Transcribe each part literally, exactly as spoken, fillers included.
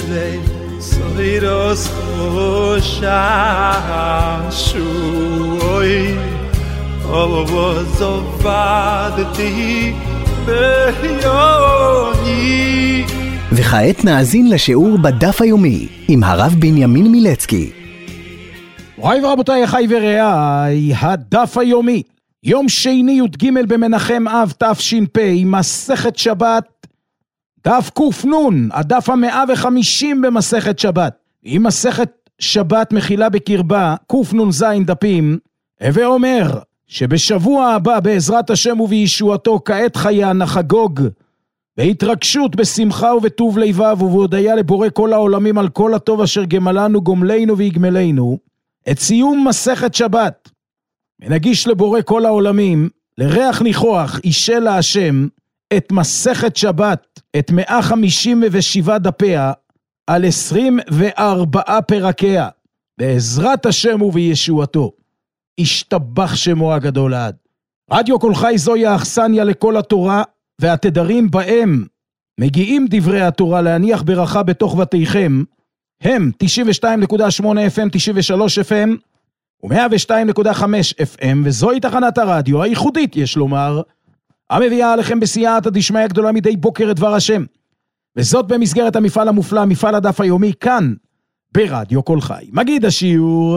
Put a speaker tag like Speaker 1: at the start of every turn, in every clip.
Speaker 1: soy dos shashuoy obozovadti beyoni.
Speaker 2: וכעת נאזין לשיעור בדף היומי עם הרב בנימין מילצקי.
Speaker 3: מוריי ורבותיי, אחיי ורעיי, הדף היומי, יום שני י"ג במנחם אב תש"פ, מסכת שבת, דף ק"נ, הדף המאה וחמישים במסכת שבת. היא מסכת שבת מכילה בקרבה ק"נ"ז דפים, הווה אומר שבשבוע הבא בעזרת השם ובישועתו כעת חיה נחגוג בהתרגשות, בשמחה ובטוב לבב ובהודיה לבורא כל העולמים על כל הטוב אשר גמלנו גומלנו ויגמלנו, את סיום מסכת שבת. ונגיש לבורא כל העולמים לריח ניחוח אישה להשם את מסכת שבת, את מאה חמישים ושבעה דפיה על עשרים וארבעה פרקיה, בעזרת השם ובישועתו. ישתבח שמו הגדול עד. רדיו כל חי זוהי האכסניה לכל התורה, והתדרים בהם מגיעים דברי התורה להניח ברכה בתוך בתיכם, הם תשעים ושתיים נקודה שמונה אף אם, תשעים ושלוש אף אם ו-מאה ושתיים נקודה חמש אף אם, וזוהי תחנת הרדיו הייחודית, יש לומר, המביאה עליכם בסייעתא דשמיא הגדולה מדי בוקר את דבר השם, וזאת במסגרת המפעל המופלא, מפעל הדף היומי, כאן ברדיו כל חי. מגיד השיעור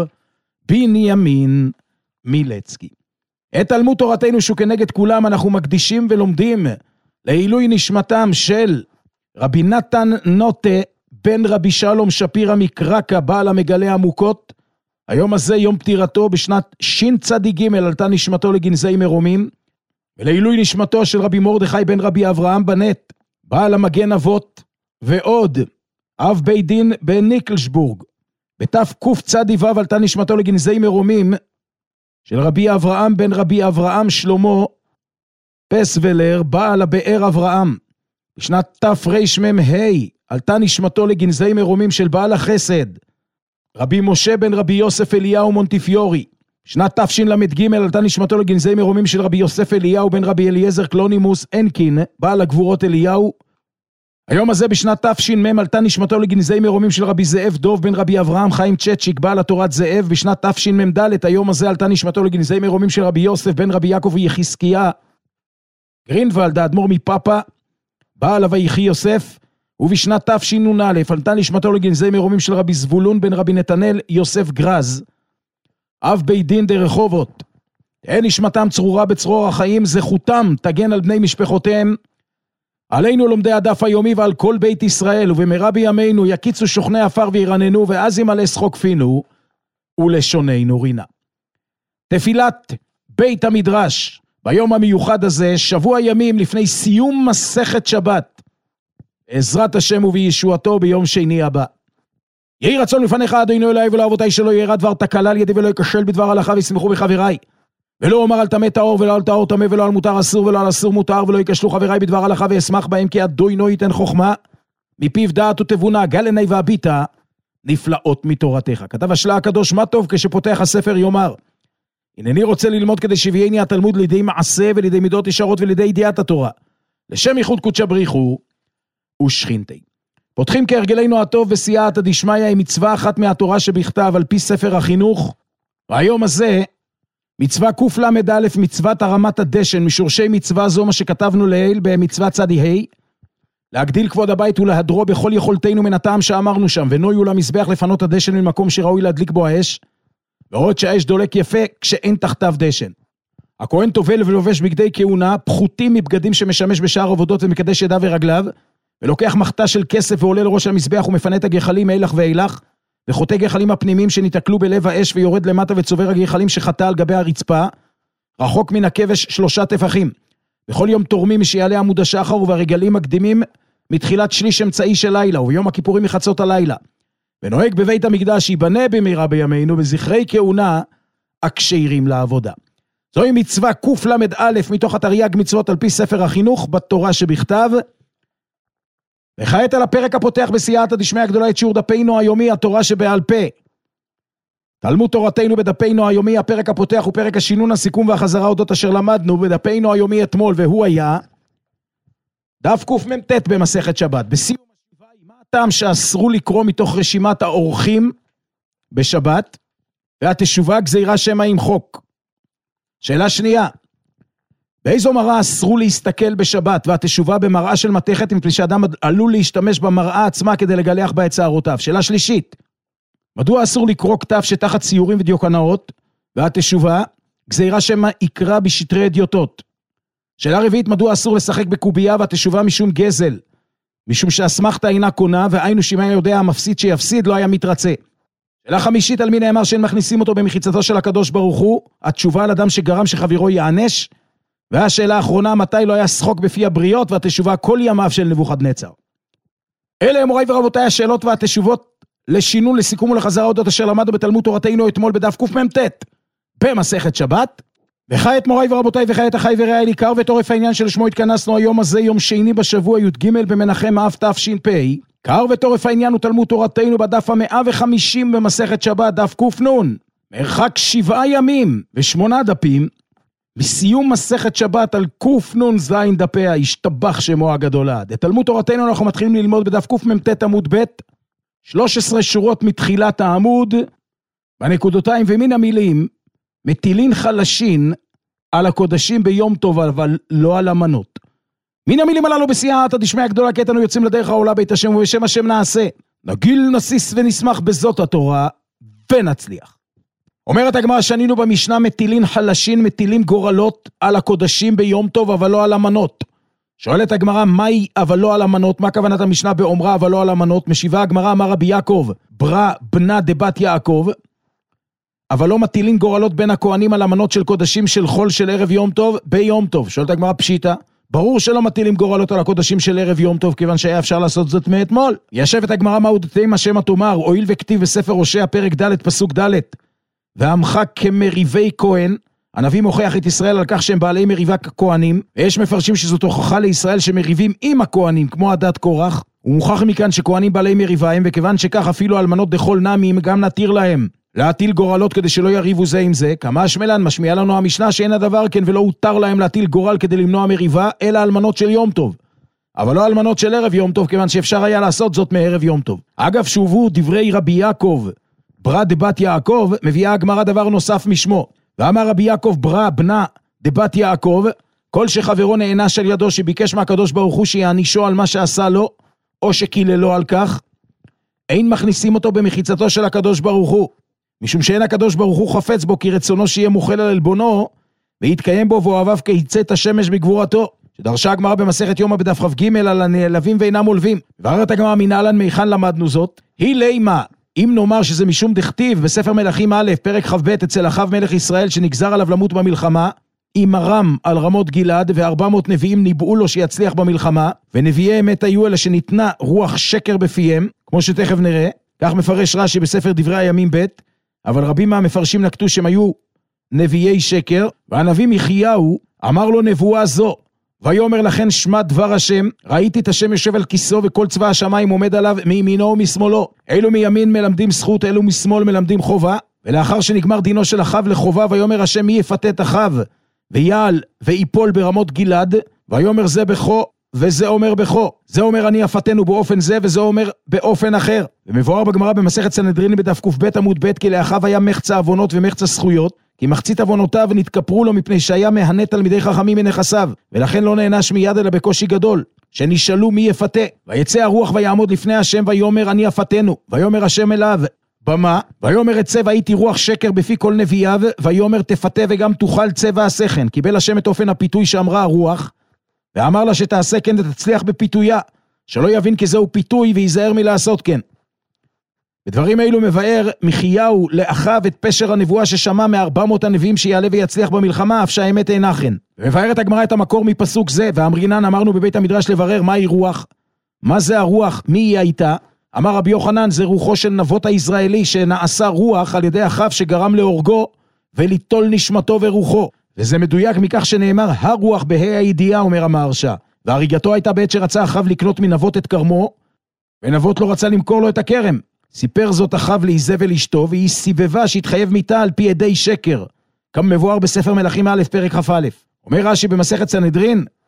Speaker 3: בנימין מילצקי. את תלמוד תורתנו שכנגד כולם אנחנו מקדישים ולומדים לעילוי נשמתם של רבי נתן נוטה בן רבי שלום שפירא מקרקע, בעל המגלה עמוקות. היום הזה יום פטירתו, בשנת שצ"ג עלתה נשמתו לגנזי מרומים, ולעילוי נשמתו של רבי מרדכי בן רבי אברהם בנט, בעל המגן אבות, ועוד אב בית דין בניקלשבורג. בתקצ"ו עלתה נשמתו לגנזי מרומים של רבי אברהם בן רבי אברהם שלמה פסוולר, בעל הבאר אברהם. בשנת תרמ"ה עלתה נשמתו לגנזי מרומים של בעל החסד רבי משה בן רבי יוסף אליהו מונטיפיורי. בשנת תשל"ג עלתה נשמתו לגנזי מרומים של רבי יוסף אליהו בן רבי אליעזר קלונימוס אנקין, בעל הגבורות אליהו. היום הזה בשנת תש"מ עלתה נשמתו לגנזי מרומים של רבי זאב דוב בן רבי אברהם חיים צ'צ'יק, בעל התורת זאב. בשנת תשמ"ד היום הזה עלתה נשמתו לגנזי מרומים של רבי יוסף בן רבי יעקב ויחזקיה גרינוולד, האדמו"ר מפאפה, בעל הוויחי יוסף. ובשנת תשנ"א עלתה נשמתו לגנזי מרומים של רבי זבולון בן רבי נתנאל יוסף גרז, אב בית דין דרחובות. אין נשמתם צרורה בצרור החיים, זכותם תגן על בני משפחותיהם. עלינו לומדי הדף היומי ועל כל בית ישראל, ובמהרה בימינו יקיצו שוכני עפר וירננו, ואז ימלא שחוק פינו ולשוננו רינה. תפילת בית המדרש ביום המיוחד הזה, שבוע ימים לפני סיום מסכת שבת, בעזרת השם ובישועתו ביום שני הבא. יהי רצון לפניך אדוני אלוהי ולאבותיי שלא ירא דבר תקלה על ידי ולא ייכשל בדבר הלכה, וישמחו בחבריי, ולא אומר על טמא טהור ולא על טהור טמא, ולא על מותר אסור ולא על אסור מותר, ולא ייכשלו חבריי בדבר הלכה ואשמח בהם, כי אדוני ייתן חוכמה מפיו דעת ותבונה, גל עיני והביטה נפלאות מתורתך. כתב השלה הקדוש, מה טוב כשפותח הספר יאמר, הנני רוצה ללמוד כדי שביאני התלמוד לידי מעשה ולידי מידות ישרות ולידי ידיעת התורה, לשם ייחוד קודשא בריחו ושכינתי. פותחים כהרגלנו הטוב בסייעתא דשמיא עם מצווה אחת מהתורה שבכתב על פי ספר החינוך, והיום הזה מצווה קל"א, מצוות הרמת הדשן, משורשי מצווה זו מה שכתבנו לעיל במצווה צדי ה', להגדיל כבוד הבית ולהדרו בכל יכולתנו מן הטעם שאמרנו שם, ונויו למזבח לפנות הדשן ממקום שראוי להדליק בו האש, ועוד שהאש דולק יפה כשאין תחתיו דשן. הכהן טובל ולובש בגדי כהונה, פחותים מבגדים שמשמש בשאר עבודות ומקדש ידיו ורגליו, ולוקח מחתה של כסף ועולה לראש המזבח ומפנה את הגחלים אילך ואילך, וחוטא גחלים הפנימיים שנתקלו בלב האש, ויורד למטה וצובר הגחלים שחטא על גבי הרצפה, רחוק מן הכבש שלושה טפחים. בכל יום תורמים שיעלה עמוד השחר, וברגלים מקדימים מתחילת שליש אמצעי של לילה, וביום הכיפורים מחצות הלילה. ונוהג בבית המקדש ייבנה במהרה בימינו, בזכרי כהונה הקשרים לעבודה. זוהי מצווה קל"א מתוך התרי"ג מצוות על פי ספר החינוך בתורה שבכתב. וכעת על הפרק הפותח בסייעתא דשמיא הגדולה את שיעור דפינו היומי, התורה שבעל פה. תלמוד תורתנו בדפינו היומי, הפרק הפותח הוא פרק השינון, הסיכום והחזרה אודות אשר למדנו בדפינו היומי אתמול, והוא היה דף קמ"ט במסכת שבת. בסיום השבעה, מה טעם שאסרו לקרוא מתוך רשימת האורחים בשבת, והתשובה גזירה שמא עם חוק. שאלה שנייה, באיזו מראה אסרו להסתכל בשבת, והתשובה במראה של מתכת, מפני שאדם עלול להשתמש במראה עצמה כדי לגלח בה את שערותיו. שאלה שלישית, מדוע אסור לקרוא כתב שתחת ציורים ודיוקנאות, והתשובה גזירה שמא יקרא בשטרי אדיוטות. שאלה רביעית, מדוע אסור לשחק בקובייה, והתשובה משום גזל, משום שהאסמכתה אינה קונה, והיינו שאם היה יודע המפסיד שיפסיד לא היה מתרצה. שאלה חמישית, על מי נאמר שאין מכניסים אותו במחיצתו של הקדוש ברוך הוא, התשובה על אדם שגרם שחבירו יענש, והשאלה האחרונה, מתי לא היה שחוק בפי הבריות, והתשובה כל ימיו של נבוכדנצר. אלה הם מוריי ורבותיי השאלות והתשובות לשינון, לסיכום ולחזרה אודות אשר למדנו בתלמוד תורתנו אתמול בדף קמ"ט במסכת שבת. וכעת מוריי ורבותיי וכעת אחי ורעי עיקר ותורף העניין שלשמו התכנסנו היום הזה, יום שני בשבוע י"ג במנחם אב תש"פ. עיקר ותורף העניין הוא תלמוד תורתנו בדף המאה וחמישים במסכת שבת, דף קנ"ן, מרחק שבעה ימים ושמונה דפים מסיום מסכת שבת על קנ"ז דפיה, השתבח שמו הגדולה. בתלמוד תורתנו אנחנו מתחילים ללמוד בדף קמ"ט עמוד ב', שלוש עשרה שורות מתחילת העמוד, בנקודותיים ומן המילים, מטילין חלשין על הקודשים ביום טוב, אבל לא על המנות. מן המילים הללו בסייעתא דשמיא הגדולה, כי אנו יוצאים לדרך העולה בית השם, ובשם השם נעשה. נגיל נסיס ונשמח בזאת התורה, ונצליח. אומרת הגמרא, שנינו במשנה מטילין חלשין, מטילין גורלות על הקודשים ביום טוב, אבל לא על המנות. שואלת הגמרא, מהי אבל לא על המנות? מה כוונת המשנה באומרה אבל לא על המנות? משיבה הגמרא, אמר רבי יעקב, ברא בנה דבת יעקב, אבל לא מטילין גורלות בין הכהנים על המנות של קודשים של חול של ערב יום טוב ביום טוב. שואלת הגמרא, פשיטה, ברור שלא מטילים גורלות על הקודשים של ערב יום טוב, כיוון שהיה אפשר לעשות זאת מאתמול. ישבת הגמרא, מהו דתימה שמא תאמר, הואיל וכתיב בספר הושע פרק ד' פסוק ד', ועמך כמריבי כהן, הנביא מוכיח את ישראל על כך שהם בעלי מריבה ככהנים, ויש מפרשים שזאת הוכחה לישראל שמריבים עם הכהנים, כמו עדת קורח, ומוכח מכאן שכהנים בעלי מריבה הם, וכיוון שכך אפילו אלמנות דחול נמים גם נתיר להם להטיל גורלות כדי שלא יריבו זה עם זה. כמה שמלן משמיע לנו המשנה שאין הדבר כן ולא הותר להם להטיל גורל כדי למנוע מריבה, אלא אלמנות של יום טוב, אבל לא אלמנות של ערב יום טוב, כיוון שאפשר היה לעשות זאת מערב יום טוב. אגב, שובו דברי רבי יעקב ברא דבת יעקב, מביאה הגמרא דבר נוסף משמו, ואמר רבי יעקב ברא בנה דבת יעקב, כל שחברו נענש על ידו, שביקש מהקדוש ברוך הוא שיענישו על מה שעשה לו, או שקיללו על כך, אין מכניסים אותו במחיצתו של הקדוש ברוך הוא, משום שאין הקדוש ברוך הוא חפץ בו, כי רצונו שיהיה מוחל על עלבונו, ויתקיים בו ואוהביו כיצאת השמש בגבורתו. שדרשה הגמרא במסכת יומא בדף כ"ג על הנעלבים ואינם עולבים. ואמרת הגמרא, מנהלן מיכן למדנו זאת? היא לימה, אם נאמר שזה משום דכתיב בספר מלכים א' פרק כ"ב אצל אחאב מלך ישראל, שנגזר עליו למות במלחמה, עם הרם על רמות גלעד, וארבע מאות נביאים ניבאו לו שיצליח במלחמה, ונביאי אמת היו אלה שניתנה רוח שקר בפיהם, כמו שתכף נראה. כך מפרש רש"י בספר דברי הימים ב', אבל רבים מהמפרשים נקטו שהם היו נביאי שקר. והנביא מיכיהו אמר לו נבואה זו, ויאמר לכן שמע דבר השם, ראיתי את השם יושב על כיסאו וכל צבא השמיים עומד עליו מימינו ומשמאלו, אלו מימין מלמדים זכות, אלו משמאל מלמדים חובה. ולאחר שנגמר דינו של אחאב לחובה, ויאמר השם מי יפתה את אחאב ויעל ויפול ברמות גלעד, ויאמר זה בכו וזה אומר בכו, זה אומר אני אפתנו באופן זה וזה אומר באופן אחר. ומבואר בגמרא במסכת סנהדרין בדף ק"ב עמוד ב', כי לאחאב היה מחצה עוונות ומחצה זכויות, כי מחצית עוונותיו נתכפרו לו מפני שהיה מהנה תלמידי חכמים מנכסיו, ולכן לא נענש מיד אלא בקושי גדול, שנשאלו מי יפתה. ויצא הרוח ויעמוד לפני השם ויאמר אני אפתנו, ויאמר השם אליו במה, ויאמר את צבע הייתי רוח שקר בפי כל נביאיו, ויאמר תפתה וגם תאכל צבע הסכן. קיבל השם את אופן הפיתוי שאמרה הרוח, ואמר לה שתעשה כן ותצליח בפיתויה, שלא יבין כי זהו פיתוי ויזהר מלעשות כן. בדברים האלו מבאר מיכיהו לאחאב את פשר הנבואה ששמע מארבע מאות הנביאים שיעלה ויצליח במלחמה, אף שהאמת אינה כן. ומבארת הגמרא את המקור מפסוק זה, ואמרינן אמרנו בבית המדרש לברר מהי רוח, מה זה הרוח, מי היא הייתה. אמר רבי יוחנן, זה רוחו של נבות הישראלי שנעשה רוח על ידי אחאב שגרם להורגו וליטול נשמתו ורוחו. וזה מדויק מכך שנאמר הרוח בה"א הידיעה, אומר המהרש"א, והריגתו הייתה בעת שרצה אחאב לקנות מנבות את כרמו, ונבות לא רצה למכור לו את הכרם. סיפר זאת אחאב לאיזבל אשתו, והיא סיבבה שהתחייב מיתה על פי עדי שקר, כמה מבואר בספר מלכים א' פרק כ"א. אומר רש"י במסכת סנהדרין,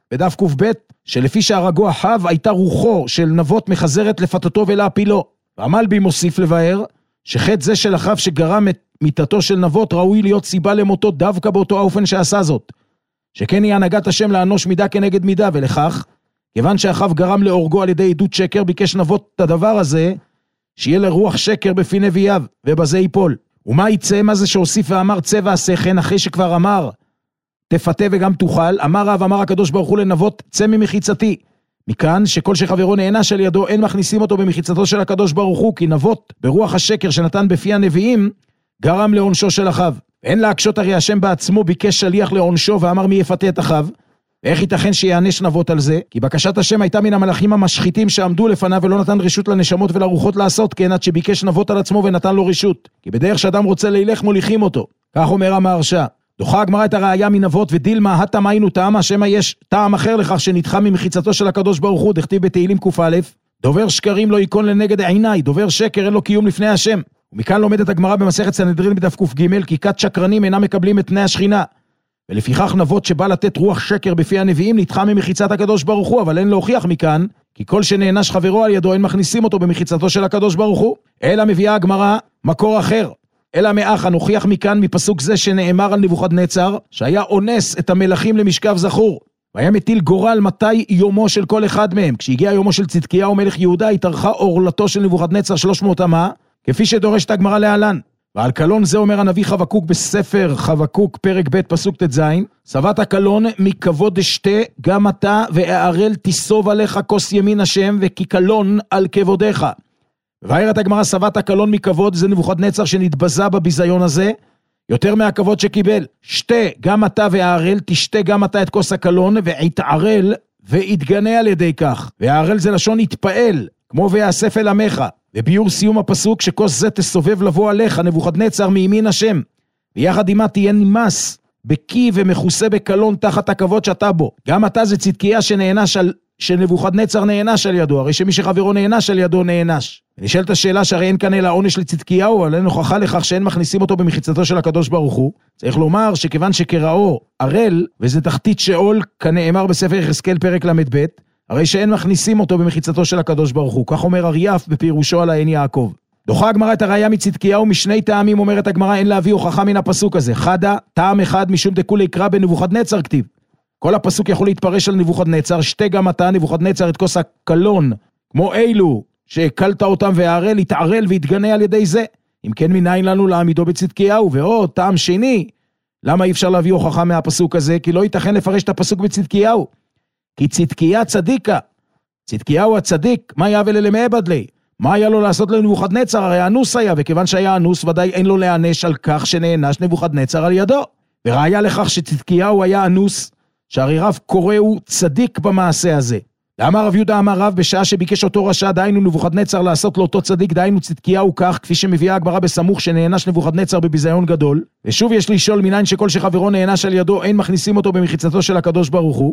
Speaker 3: בדף ק"ב, שלפי שהרגו אחאב הייתה רוחו של נבות מחזרת לפתתו ולהפילו. והמלבי מוסיף לבאר שחטא זה של אחאב שגרם את מיתתו של נבות ראוי להיות סיבה למותו דווקא באותו האופן שעשה זאת. שכן היא הנהגת השם לאנוש מידה כנגד מידה, ולכך, כיוון שאחאב גרם להורגו על ידי עדות שקר, ביקש נבות את הדבר הזה, שיהיה לרוח שקר בפי נביאיו, ובזה ייפול. ומה יצא? מה זה שהוסיף ואמר צא ועשה כן, אחרי שכבר אמר תפתה וגם תוכל, אמר רב, אמר הקדוש ברוך הוא לנבות, צא ממחיצתי. מכאן שכל שחברו נענש על ידו, אין מכניסים אותו במחיצתו של הקדוש ברוך הוא, כי נבות ברוח השקר שנתן בפי הנביאים, גרם לעונשו של אחאב. ואין להקשות, הרי השם בעצמו ביקש שליח לעונשו, ואמר מי יפתה את אחאב. ואיך ייתכן שיענש נבות על זה? כי בקשת השם הייתה מן המלאכים המשחיתים שעמדו לפניו, ולא נתן רשות לנשמות ולרוחות לעשות כן, עד שביקש נבות על עצמו ונתן לו רשות. כי בדרך שאדם רוצה להילך מוליכים אותו. כך אומר המהרש"א. דוחה הגמרא את הראיה מנבות, ודילמה הטעם היינו טעם, שמא יש טעם אחר לכך שנדחה ממחיצתו של הקדוש ברוך הוא, דכתיב בתהילים ק"א, דובר שקרים לא ייכון לנגד עיניי, דובר שקר אין לו קיום לפני השם. ומכאן לומדת הגמרא במסכת סנהדרין בדף ק"ג, כי כת שקרנים אינם מקבלים את פני השכינה. ולפיכך נבות שבא לתת רוח שקר בפי הנביאים נדחה ממחיצת הקדוש ברוך הוא, אבל אין להוכיח מכאן, כי כל שנענש חברו על ידו אין מכניסים אותו במחיצתו של הקדוש ברוך הוא. אלא מביאה הגמרא מקור אחר. אלא מאחה נוכיח מכאן מפסוק זה שנאמר על נבוכדנצר, שהיה אונס את המלכים למשכב זכור, והיה מטיל גורל מתי יומו של כל אחד מהם. כשהגיע יומו של צדקיהו מלך יהודה, התארכה אורלתו של נבוכדנצר שלוש מאות אמה, כפי שדורשת הגמרא להלן. ועל קלון זה אומר הנביא חבקוק בספר חבקוק פרק ב' פסוק תז, סבת הקלון מכבוד דשתה גם אתה ואערל תיסוב עליך כוס ימין השם וכי קלון על כבודיך. ובארת הגמרא סבת הקלון מכבוד, זה נבוכדנצר שנתבזה בביזיון הזה יותר מהכבוד שקיבל. שתה גם אתה ואערל, תשתה גם אתה את כוס הקלון, והתערל והתגנה על ידי כך. והערל זה לשון התפעל, כמו ויאסף אל עמך. וביור סיום הפסוק שכוס זה תסובב לבוא עליך נבוכדנצר מימין השם, ויחד עמה תהיה נמס בקי ומכוסה בקלון תחת הכבוד שאתה בו. גם אתה זה צדקיה שנענש על, שנבוכדנצר נענש על ידו, הרי שמי שחברו נענש על ידו נענש. ונשאלת השאלה שהרי אין כאן אלא עונש לצדקיהו, אבל אין הוכחה לכך שאין מכניסים אותו במחיצתו של הקדוש ברוך הוא. צריך לומר שכיוון שקראו ערל, וזה תחתית שאול, כנאמר בספר יחזקאל פרק למד ב', הרי שאין מכניסים אותו במחיצתו של הקדוש ברוך הוא. כך אומר אריאף בפירושו על העין יעקב. דוחה הגמרא את הראיה מצדקיהו משני טעמים, אומרת הגמרא, אין להביא הוכחה מן הפסוק הזה. חדה, טעם אחד משום דכולי קרא בנבוכדנצר כתיב. כל הפסוק יכול להתפרש על נבוכדנצר, שתה גם אתה נבוכדנצר את כוס הקלון, כמו אילו שהקלת אותם והערל, התערל והתגנה על ידי זה. אם כן מניין לנו להעמידו בצדקיהו. ועוד טעם שני, למה אי אפשר להביא הוכחה מהפסוק הזה? כי לא ייתכן לפרש את הפסוק בצדקיהו. כי צדקיה צדיקה, צדקיהו הצדיק, מה יעבל אלימאבד לי? מה היה לו לעשות לנבוכדנצר? הרי אנוס היה, וכיוון שהיה אנוס ודאי אין לו להענש על כך שנענש נבוכדנצר על ידו. וראיה לכך שצדקיהו היה אנוס, שהרי רב קוראו צדיק במעשה הזה. לאמר רב יהודה אמר רב, בשעה שביקש אותו רשע דיינו נבוכדנצר לעשות לאותו צדיק דיינו צדקיהו כך, כפי שמביאה הגמרא בסמוך שנענש נבוכדנצר בביזיון גדול. ושוב יש לשאול מניין שכל שחברו נענש על ידו אין מכניסים אותו במחיצתו של הקדוש ברוך הוא.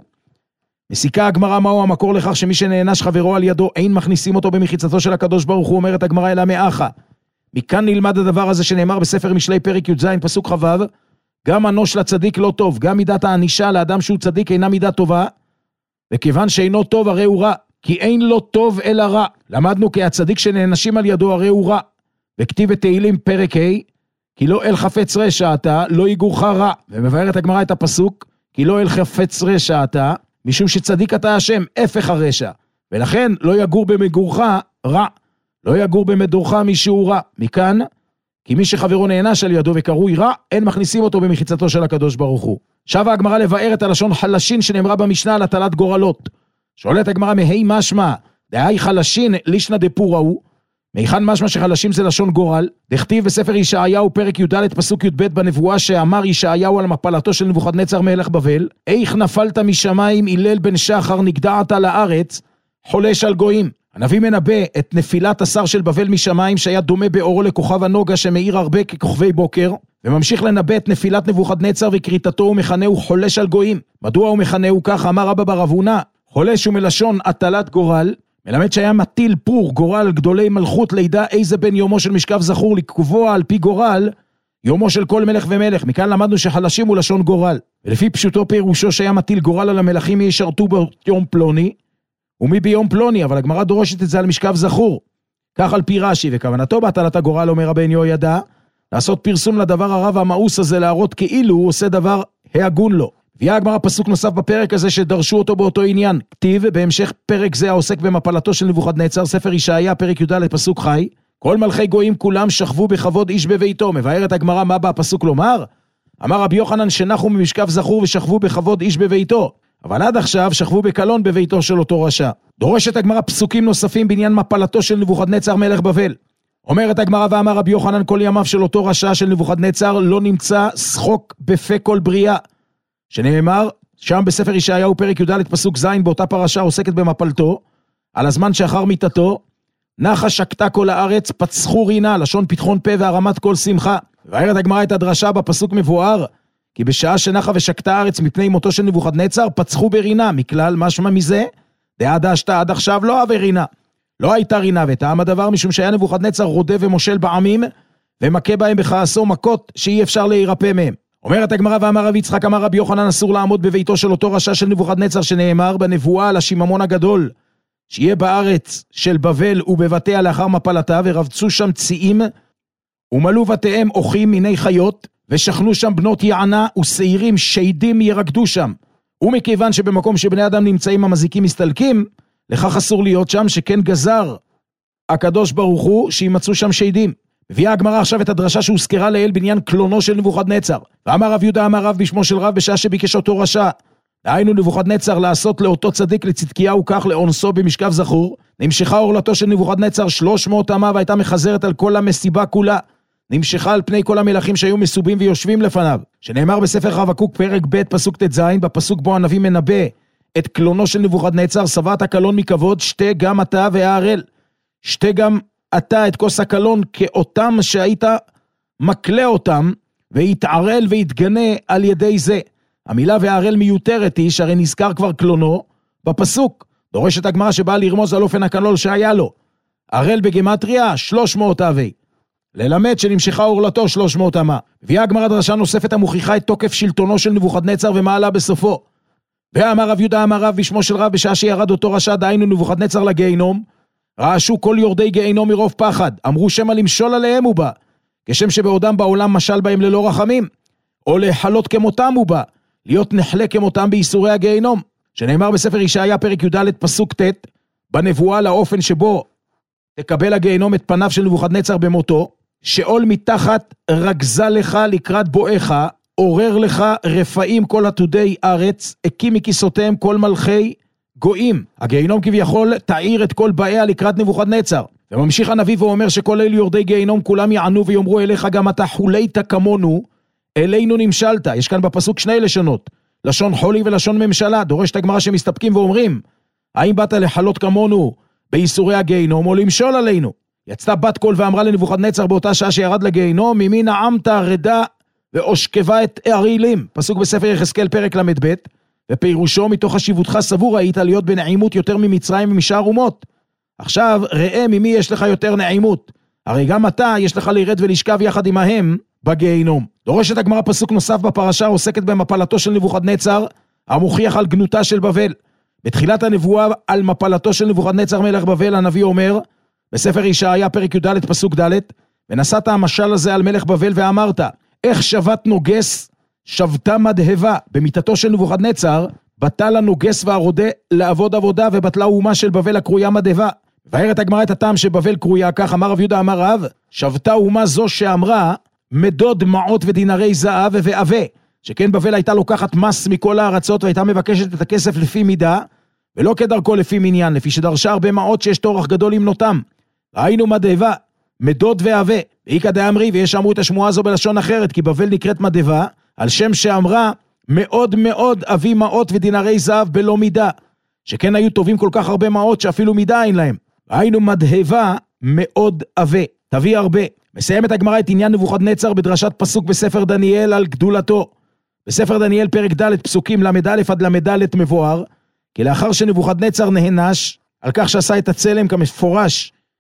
Speaker 3: מסיקה הגמרא מהו המקור לכך שמי שנענש חברו על ידו אין מכניסים אותו במחיצתו של הקדוש ברוך הוא, אומרת הגמרא אלא מאחה. מכאן נלמד הדבר הזה שנאמר בספר משלי פרק י"ז פסוק ח"ו, גם אנוש לצדיק לא טוב, גם מידת הענישה לאדם שהוא צדיק אינה מידה טובה, וכיוון שאינו טוב הרי הוא רע, כי אין לו טוב אלא רע. למדנו כי הצדיק שנענשים על ידו הרי הוא רע, וכתיב בתהילים פרק ה', כי לא אל חפץ רשע אתה, לא יגורך רע. ומבארת הגמרא את הפסוק, כי לא אל חפץ רשע אתה, משום שצדיק אתה השם, הפך הרשע. ולכן לא יגור במגורך רע, לא יגור במדורך מישהו רע. מכאן, כי מי שחברו נענש על ידו וקרוי רע, אין מכניסים אותו במחיצתו של הקדוש ברוך הוא. שווה הגמרא לבאר את הלשון חלשין שנאמרה במשנה על הטלת גורלות. שואלת הגמרא מהי משמע, דהי חלשין לישנא דפורא הוא, מהיכן משמע שחלשים זה לשון גורל? דכתיב בספר ישעיהו פרק י"ד פסוק י"ב בנבואה שאמר ישעיהו על מפלתו של נבוכדנצר מלך בבל, איך נפלת משמיים הלל בן שחר נגדעת לארץ, חולש על גויים. הנביא מנבא את נפילת השר של בבל משמיים שהיה דומה באורו לכוכב הנוגה שמאיר הרבה ככוכבי בוקר, וממשיך לנבא את נפילת נבוכדנצר וקריתתו ומכנהו חולש על גויים. מדוע הוא מכנהו כך? אמר רבא בר אבונה, חולש ומלשון הטלת גורל, מלמד שהיה מטיל פור גורל גדולי מלכות לידע איזה בן יומו של משכב זכור לקבוע על פי גורל יומו של כל מלך ומלך. מכאן למדנו שחלשים הוא לשון גורל, ולפי פשוטו פירושו שהיה מטיל גורל על המלכים מי ישרתו ביום פלוני ומי ביום פלוני, אבל הגמרא דורשת את זה על משכב זכור. כך על פי רש"י, וכוונתו בהטלת הגורל, אומר רבן יהוידע, לעשות פרסום לדבר הרע והמאוס הזה, להראות כאילו הוא עושה דבר הגון לו. הביאה הגמרא פסוק נוסף בפרק הזה שדרשו אותו באותו עניין. כתיב בהמשך פרק זה העוסק במפלתו של נבוכדנצר, ספר ישעיה פרק י"ד פסוק חי, כל מלכי גויים כולם שכבו בכבוד איש בביתו. מבארת הגמרא מה בא הפסוק לומר? אמר רבי יוחנן שנחו ממשכב זכור ושכבו בכבוד איש בביתו, אבל עד עכשיו שכבו בקלון בביתו של אותו רשע. דורשת הגמרא פסוקים נוספים בעניין מפלתו של נבוכדנצר מלך בבל. אומרת הגמרא ואמר רבי יוחנן כל ימיו של אותו רשע של נבוכדנצר לא נמצא שחוק בפה כל בריאה, שנאמר שם בספר ישעיהו פרק י"ד פסוק ז' באותה פרשה עוסקת במפלתו, על הזמן שאחר מיתתו נחה שקטה כל הארץ פצחו רינה, לשון פתחון פה והרמת כל שמחה. ובארת הגמרא את הדרשה בפסוק מבואר כי בשעה שנחה ושקטה הארץ מפני מותו של נבוכדנצר פצחו ברינה, מכלל משמע מזה דעד השתה עד עכשיו לא הווה רינה, לא הייתה רינה, וטעם הדבר משום שהיה נבוכדנצר רודה ומושל בעמים ומכה בהם בכעסו מכות שאי אפשר להירפא מהם. אומרת הגמרא ואמר רבי יצחק אמר רבי יוחנן אסור לעמוד בביתו של אותו רשע של נבוכדנצר, שנאמר בנבואה על השיממון הגדול שיהיה בארץ של בבל ובבתיה לאחר מפלתה, ורבצו שם ציים ומלאו בתיהם אוחים מיני חיות, ושכנו שם בנות יענה ושעירים שדים ירקדו שם. ומכיוון שבמקום שבני אדם נמצאים המזיקים מסתלקים, לכך אסור להיות שם, שכן גזר הקדוש ברוך הוא שימצאו שם שדים. הביאה הגמרא עכשיו את הדרשה שהוזכרה לאל בעניין קלונו של נבוכדנצר. ואמר רב יהודה אמר רב בשמו של רב בשעה שביקש אותו רשע, דהיינו נבוכדנצר לעשות לאותו צדיק לצדקיהו כך לאונסו במשכב זכור, נמשכה אורלתו של נבוכדנצר שלוש מאות אמה והייתה מחזרת על כל המסיבה כולה, נמשכה על פני כל המלכים שהיו מסובים ויושבים לפניו, שנאמר בספר חבקוק פרק ב' פסוק ט"ז, בפסוק בו הנביא מנבא את קלונו של נבוכדנצר, שבעת הקלון מכבוד, שתה גם אתה והערל, שתה גם אתה את כוס הקלון כאותם שהיית מקלה אותם, והתערל והתגנה על ידי זה. המילה והערל מיותרת היא שהרי נזכר כבר קלונו בפסוק. דורשת הגמרא שבאה לרמוז על אופן הקלול שהיה לו. ערל בגמטריה שלוש מאות אבי, ללמד שנמשכה אורלתו שלוש מאות אמה. הביאה הגמרא דרשה נוספת המוכיחה את תוקף שלטונו של נבוכדנצר ומעלה בסופו. ואמר רב יהודה אמר רב בשמו של רב בשעה שירד אותו רשע, דהיינו נבוכדנצר לגיהינום, רעשו כל יורדי גיהינום מרוב פחד, אמרו שמא למשול עליהם הוא בא, כשם שבעודם בעולם משל בהם ללא רחמים, או להחלות כמותם הוא בא, להיות נחלה כמותם בייסורי הגיהינום, שנאמר בספר ישעיה פרק י"ד פסוק ט' בנבואה לאופן שבו תקבל הגיהינום את פניו של נבוכדנצר במותו, שאול מתחת רגזה לך לקראת בואך, עורר לך רפאים כל עתודי ארץ, הקים מכיסותיהם כל מלכי גויים. הגיהינום כביכול תאיר את כל באיה לקראת נבוכדנצר. וממשיך הנביא ואומר שכל אלה יורדי גיהינום כולם יענו ויאמרו אליך גם אתה חולית כמונו, אלינו נמשלת. יש כאן בפסוק שני לשונות, לשון חולי ולשון ממשלה. דורשת הגמרא שמסתפקים ואומרים, האם באת לחלות כמונו בייסורי הגיהינום או למשול עלינו? יצאה בת קול ואמרה לנבוכדנצר באותה שעה שירד לגיהינום, ממי נעמת רדה ואושכבה את הערילים. פסוק בספר יחזקאל פרק למד ב', ופירושו מתוך חשיבותך סבור היית להיות בנעימות יותר ממצרים ומשאר אומות. עכשיו ראה ממי יש לך יותר נעימות, הרי גם אתה יש לך לרד ולשכב יחד עמהם בגיהינום. דורשת הגמרא פסוק נוסף בפרשה עוסקת במפלתו של נבוכדנצר, המוכיח על גנותה של בבל. בתחילת הנבואה על מפלתו של נבוכדנצר מלך בבל הנביא אומר בספר ישעיה פרק י"ד פסוק ד', ונשאת המשל הזה על מלך בבל ואמרת, איך שבת נוגס שבתה מדהבה. במיתתו של נבוכדנצר בטל הנוגס והרודה לעבוד עבודה, ובטלה אומה של בבל הקרויה מדהבה. והערת הגמרא את הטעם שבבל קרויה כך, אמר רב יהודה אמר רב, שבתה אומה זו שאמרה מדוד מעות ודינרי זהב ועבה, שכן בבל הייתה לוקחת מס מכל הארצות והייתה מבקשת את הכסף לפי מידה ולא כדרכו לפי מניין, לפי שדרשה הרבה מעות שיש תורך גדול למנותם. ראינו מדהבה, מדוד ועבה, ואיקא דאמרי, ויש אמרו את השמועה הזו בלשון אחרת, כי בבל נקראת מדהבה על שם שאמרה מאוד מאוד אבי מעות ודינרי זהב בלא מידה, שכן היו טובים כל כך הרבה מעות שאפילו מידה אין להם. ראינו מדהבה מאוד אבה, תביא הרבה. מסיים את הגמרא את עניין נבוכדנצר בדרשת פסוק בספר דניאל על גדולתו. בספר דניאל פרק ד' פסוקים למד א' עד למד ד' מבואר, כי לאחר שנבוכדנצר נהנש על כך שעשה את הצלם כמפורש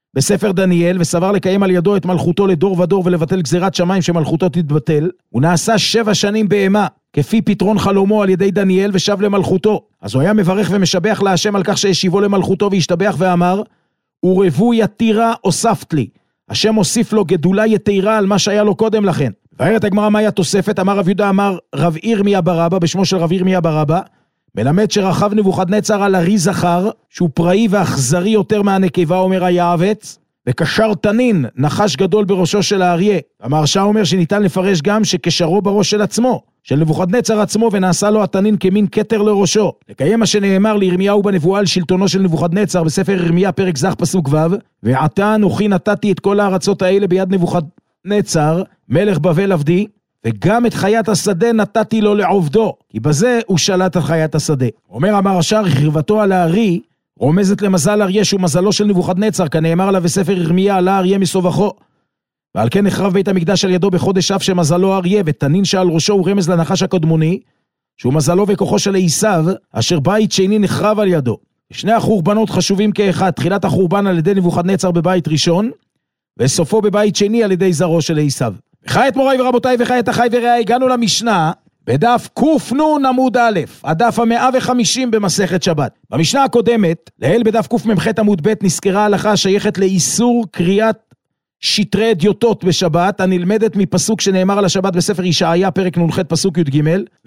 Speaker 3: בספר דניאל, וסבר לקיים על ידו את מלכותו לדור ודור ולבטל גזירת שמיים שמלכותו תתבטל. הוא נעשה שבע שנים בהמה, כפי פתרון חלומו על ידי דניאל, ושב למלכותו. אז הוא היה מברך ומשבח להשם על כך שהשיבו למלכותו, והשתבח ואמר, ורבו יתירה הוספת לי. השם הוסיף לו גדולה יתירה על מה שהיה לו קודם לכן. והערת הגמרא מהי התוספת? אמר רב יהודה אמר רב ירמיה בר אבא, בשמו של רב ירמיה בר אבא, מלמד שרכב נבוכדנצר על ארי זכר, שהוא פראי ואכזרי יותר מהנקבה, אומר היעבץ, וקשר תנין, נחש גדול בראשו של האריה. המהרש"א אומר שניתן לפרש גם שקשרו בראש של עצמו, של נבוכדנצר עצמו, ונעשה לו התנין כמין כתר לראשו. לקיים מה שנאמר לירמיהו בנבואה על שלטונו של נבוכדנצר, בספר ירמיה פרק ז' פסוק ו', ועתה אנוכי נתתי את כל הארצות האלה ביד נבוכדנצר, מלך בבל עבדי, וגם את חיית השדה נתתי לו לעובדו, כי בזה הוא שלט על חיית השדה. אומר המהרש"א, רכיבתו על הארי רומזת למזל אריה שהוא מזלו של נבוכדנצר, כנאמר עליו בספר ירמיה, עלה אריה מסובכו. ועל כן נחרב בית המקדש על ידו בחודש אב שמזלו אריה, ותנין שעל ראשו הוא רמז לנחש הקדמוני, שהוא מזלו וכוחו של עשיו, אשר בית שני נחרב על ידו. שני החורבנות חשובים כאחד, תחילת החורבן על ידי נבוכדנצר בבית ראשון, וסופו בבית שני על ידי זרעו של עשיו. וחית מוריי ורבותיי וחיית החי ורעי, הגענו למשנה בדף קנ"ן עמוד א', הדף ה-מאה וחמישים במסכת שבת. במשנה הקודמת, לעיל בדף קמ"ח עמוד ב', נזכרה הלכה שייכת לאיסור קריאת שטרי אדיוטות בשבת, הנלמדת מפסוק שנאמר על השבת בספר ישעיה פרק נ"ח פסוק י"ג,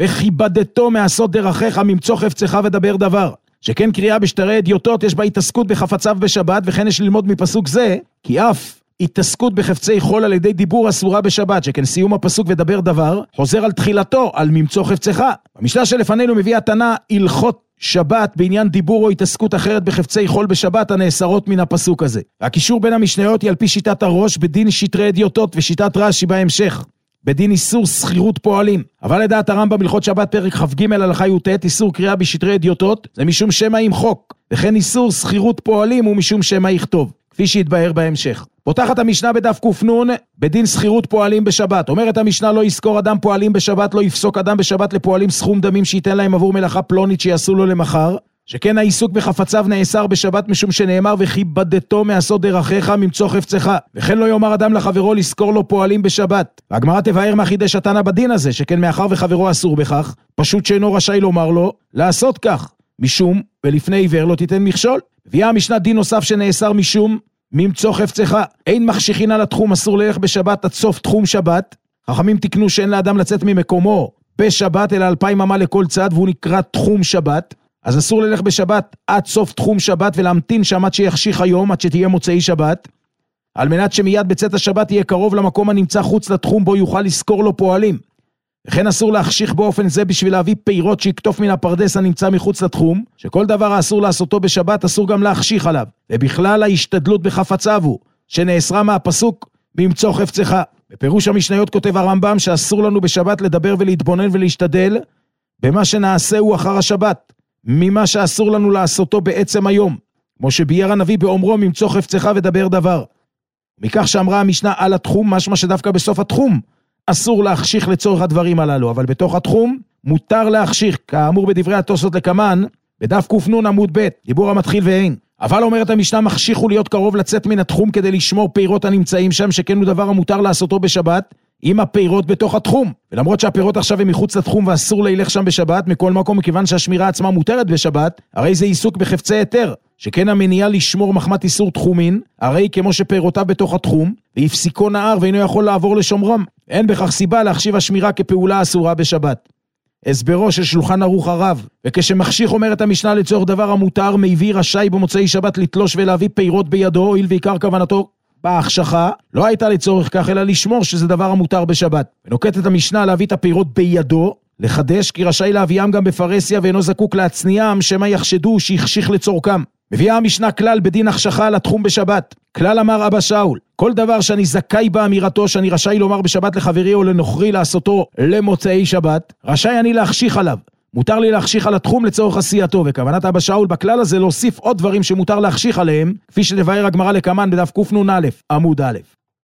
Speaker 3: וכיבדתו מעשות דרכיך ממצוא חפצך ודבר דבר. שכן קריאה בשטרי אדיוטות יש בה התעסקות בחפציו בשבת, וכן יש ללמוד מפסוק זה, כי אף התעסקות בחפצי חול על ידי דיבור אסורה בשבת, שכן סיום הפסוק ודבר דבר חוזר על תחילתו, על ממצוא חפצך. במשנה שלפנינו מביא התנא הלכות שבת בעניין דיבור או התעסקות אחרת בחפצי חול בשבת הנאסרות מן הפסוק הזה. הקישור בין המשניות היא על פי שיטת הראש בדין שטרי אדיוטות, ושיטת רש"י בהמשך בדין איסור שכירות פועלים. אבל לדעת הרמב"ם הלכות שבת פרק כ"ג הלכה י"ט, איסור קריאה בשטרי אדיוטות זה משום שמא ימחוק, וכן איסור שכירות פועלים הוא משום שמא יכתוב, כפי שהתבהר בהמשך. פותחת המשנה בדף קנ"ן בדין שכירות פועלים בשבת. אומרת המשנה, לא יזכור אדם פועלים בשבת, לא יפסוק אדם בשבת לפועלים סכום דמים שייתן להם עבור מלאכה פלונית שיעשו לו למחר, שכן העיסוק בחפציו נאסר בשבת משום שנאמר וכיבדתו מעשות דרכיך ממצוא חפצך, וכן לא יאמר אדם לחברו לזכור לו פועלים בשבת. והגמרא תבהר מה חידש התנא בדין הזה, שכן מאחר וחברו אסור בכך, פשוט שאינו רשאי לומר לו לעשות כך, משום ולפני עיוור לא תיתן מכשול. הביאה המשנה דין נוסף שנאסר משום ממצוא חפצך. אין מחשיכין על התחום, אסור ללך בשבת עד סוף תחום שבת. חכמים תקנו שאין לאדם לצאת ממקומו בשבת אלא אלפיים אמה לכל צד, והוא נקרא תחום שבת. אז אסור ללך בשבת עד סוף תחום שבת ולהמתין שם עד שיחשיך היום, עד שתהיה מוצאי שבת, על מנת שמיד בצאת השבת יהיה קרוב למקום הנמצא חוץ לתחום בו יוכל לזכור לו פועלים. וכן אסור להחשיך באופן זה בשביל להביא פירות שיקטוף מן הפרדס הנמצא מחוץ לתחום, שכל דבר האסור לעשותו בשבת אסור גם להחשיך עליו, ובכלל ההשתדלות בחפציו הוא, שנאסרה מהפסוק ממצוא חפצך. בפירוש המשניות כותב הרמב"ם שאסור לנו בשבת לדבר ולהתבונן ולהשתדל במה שנעשהו אחר השבת, ממה שאסור לנו לעשותו בעצם היום, כמו שביאר הנביא באומרו ממצוא חפצך ודבר דבר. מכך שאמרה המשנה על התחום, משמע שדווקא בסוף התחום אסור להחשיך לצורך הדברים הללו, אבל בתוך התחום מותר להחשיך, כאמור בדברי התוספות לקמן, בדף קנ"ן עמוד ב', דיבור המתחיל ואין. אבל אומרת המשנה, מחשיכו להיות קרוב לצאת מן התחום כדי לשמור פירות הנמצאים שם, שכן הוא דבר המותר לעשותו בשבת, עם הפירות בתוך התחום. ולמרות שהפירות עכשיו הם מחוץ לתחום ואסור להילך שם בשבת, מכל מקום מכיוון שהשמירה עצמה מותרת בשבת, הרי זה עיסוק בחפצי היתר, שכן המניעה לשמור מחמת איסור תחומין, הרי כמו שפירותיו בתוך התחום, והפסיקו נער ואינו יכול לעבור לשומרם. אין בכך סיבה להחשיב השמירה כפעולה אסורה בשבת. הסברו של שולחן ערוך הרב, וכשמחשיך אומרת המשנה לצורך דבר המותר, מביא רשאי במוצאי שבת לתלוש ולהביא פירות בידו, הואיל ועיקר כוונתו בהחשכה לא הייתה לצורך כך אלא לשמור שזה דבר המותר בשבת. ונוקטת המשנה להביא את הפירות בידו, לחדש כי רשאי להביאם גם בפרסיה ואינו זקוק להצניעם שמא יחשדו שהחשיך לצורכם. מביאה המשנה כלל בדין החשכה על התחום בשבת. כלל אמר אבא שאול, כל דבר שאני זכאי באמירתו שאני רשאי לומר בשבת לחברי או לנוכרי לעשותו למוצאי שבת, רשאי אני להחשיך עליו. מותר לי להחשיך על התחום לצורך עשייתו, וכוונת אבא שאול בכלל הזה להוסיף עוד דברים שמותר להחשיך עליהם, כפי שתבהר הגמרא לקמן בדף קנ"א עמוד א'.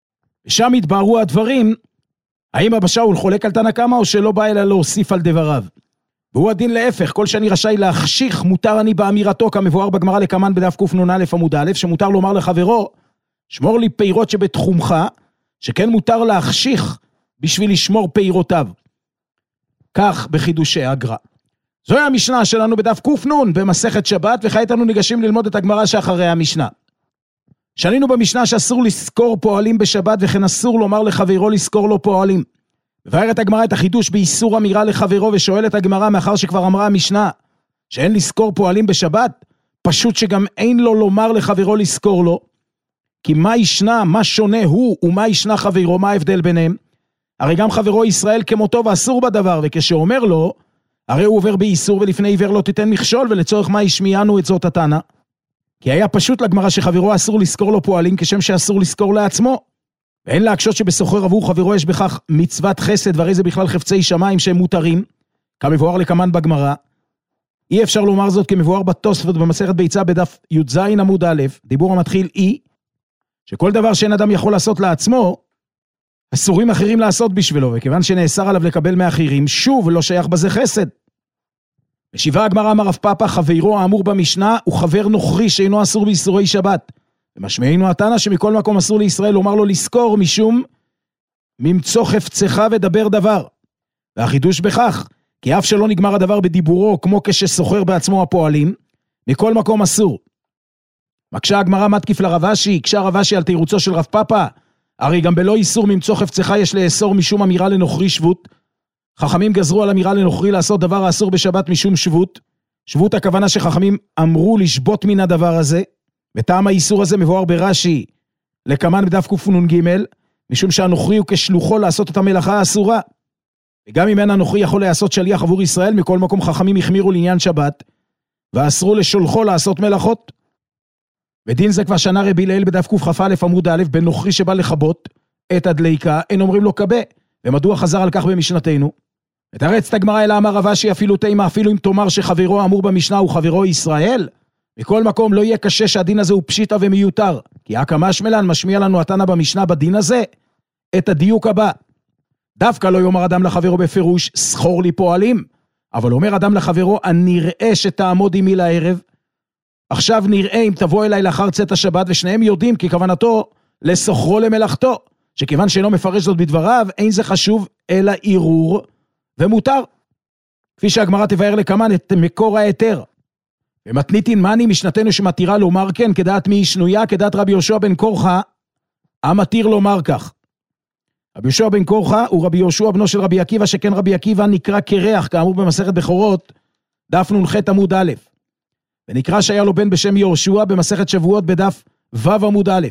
Speaker 3: ושם התבררו הדברים, האם אבא שאול חולק על תנא קמא או שלא בא אלא להוסיף על דבריו. והוא הדין להפך, כל שאני רשאי להחשיך מותר אני באמירתו, כמבואר בגמרא לקמן בדף קנ"א עמוד א', שמותר לומר לחברו שמור לי פירות שבתחומך, שכן מותר להחשיך בשביל לשמור פירותיו. כך בחידושי הגר"א. זוהי המשנה שלנו בדף קנ"ן במסכת שבת, וכעת אנו ניגשים ללמוד את הגמרא שאחרי המשנה. שנינו במשנה שאסור לזכור פועלים בשבת, וכן אסור לומר לחברו לזכור לו פועלים. מבארת הגמרא את החידוש באיסור אמירה לחברו, ושואלת הגמרא, מאחר שכבר אמרה המשנה שאין לזכור פועלים בשבת, פשוט שגם אין לו לומר לחברו לזכור לו, כי מה ישנה, מה שונה הוא ומה ישנה חברו, מה ההבדל ביניהם? הרי גם חברו ישראל כמותו ואסור בדבר, וכשאומר לו, הרי הוא עובר באיסור, ולפני עיוור לא תיתן מכשול, ולצורך מה ישמיענו את זאת התנא? כי היה פשוט לגמרא שחברו אסור לזכור לו פועלים, כשם שאסור לזכור לעצמו. ואין להקשות שבסוחר עבור חברו יש בכך מצוות חסד, והרי זה בכלל חפצי שמיים שהם מותרים, כמבואר לכמן בגמרא. אי אפשר לומר זאת כמבואר בתוספות במסכת ביצה בדף י"ז עמוד א', דיבור המתחיל אי, שכל דבר שאין אדם יכול לעשות לעצמו, אסורים אחרים לעשות בשבילו, וכיוון שנאסר עליו לקבל מאחרים, שוב לא שייך בזה חסד. בשבעה הגמרא אמר רב פאפא, חברו האמור במשנה הוא חבר נוכרי שאינו אסור באיסורי שבת. ומשמענו התנא שמכל מקום אסור לישראל לומר לו לזכור, משום ממצוא חפצך ודבר דבר. והחידוש בכך, כי אף שלא נגמר הדבר בדיבורו, כמו כשסוחר בעצמו הפועלים, מכל מקום אסור. מקשה הגמרא מתקיף לרב אשי, הקשה רב אשי על תירוצו של רב פאפא, הרי גם בלא איסור ממצוא חפצך יש לאסור משום אמירה לנוכרי שבות. חכמים גזרו על אמירה לנוכרי לעשות דבר האסור בשבת משום שבות. שבות הכוונה שחכמים אמרו לשבות מן הדבר הזה, וטעם האיסור הזה מבואר ברש"י לכמן בדף קנ"ג, משום שהנוכרי הוא כשלוחו לעשות את המלאכה האסורה. וגם אם אין הנוכרי יכול לעשות שליח עבור ישראל, מכל מקום חכמים החמירו לעניין שבת, ואסרו לשולחו לעשות מלאכות. ודין זה כבר שנה רבי הלל בדף קכ"א עמוד א', בנוכרי שבא לכבות את הדליקה, אין אומרים לו קבה. ומדוע חזר על כך במשנתנו? ותרץ את הגמרא אלא אמר רב אשי, אפילו תימה, אפילו אם תאמר שחברו האמור במשנה הוא חברו ישראל, מכל מקום לא יהיה קשה שהדין הזה הוא פשיטה ומיותר, כי הקמה שמלן משמיע לנו התנא במשנה בדין הזה את הדיוק הבא. דווקא לא יאמר אדם לחברו בפירוש סחור לי פועלים, אבל אומר אדם לחברו הנראה שתעמוד עמי לערב. עכשיו נראה אם תבוא אליי לאחר צאת השבת, ושניהם יודעים כי כוונתו לסוחרו למלאכתו, שכיוון שאינו מפרש זאת בדבריו, אין זה חשוב אלא עירור ומותר. כפי שהגמרא תבאר לכמן את מקור היתר. ומתניתין מני משנתנו שמתירה לומר כן, כדעת מי שנויה, כדעת רבי יהושע בן קורחה, המתיר לומר כך. רבי יהושע בן קורחה הוא רבי יהושע בנו של רבי עקיבא, שכן רבי עקיבא נקרא קרח, כאמור במסכת בכורות, דף נ"ח עמוד א'. ונקרא שהיה לו בן בשם יהושע במסכת שבועות בדף ו' עמוד א'.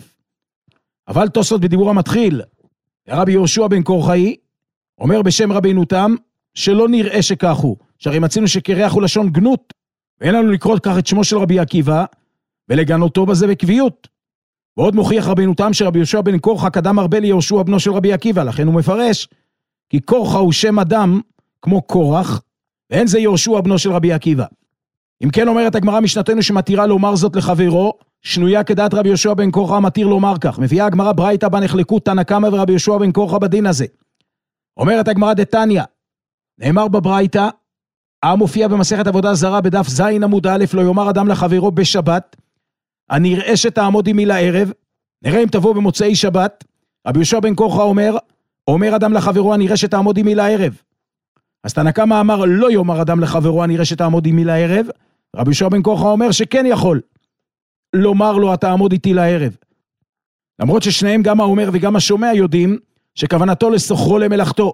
Speaker 3: אבל תוספות בדיבור המתחיל, רבי יהושע בן קורחאי, אומר בשם רבינו תם, שלא נראה שכך הוא, שהרי מצינו שקרח הוא לשון גנות, ואין לנו לקרוא כך את שמו של רבי עקיבא, ולגנותו בזה בקביעות. ועוד מוכיח רבינו תם שרבי יהושע בן קורחה קדם הרבה ליהושע בנו של רבי עקיבא, לכן הוא מפרש, כי קורחה הוא שם אדם כמו קורח, ואין זה יהושע בנו של רבי עקיבא. אם כן אומרת הגמרא משנתנו שמתירה לומר זאת לחברו, שנויה כדעת רבי יהושע בן קורחה מתיר לומר כך. מביאה הגמרא ברייתא בה נחלקו תנא קמא ורבי יהושע בן קורחה בדין הזה. אומרת הגמרא דתניא, נאמר בברייתא, המופיע במסכת עבודה זרה בדף ז' עמוד א', לא יאמר אדם לחברו בשבת, אני אראה שתעמוד עמי לערב, נראה אם תבוא במוצאי שבת. רבי יהושע בן קורחה אומר, אומר אדם לחברו אני אראה שתעמוד עמי לערב. אז תנא קמא אמר לא יאמר אדם לחברו אני אראה שתעמוד עמי לערב, רבי יהושע בן קורחה אומר שכן יכול לומר לו אתה עמוד איתי לערב. למרות ששניהם גם האומר וגם השומע יודעים שכוונתו לסוחרו למלאכתו.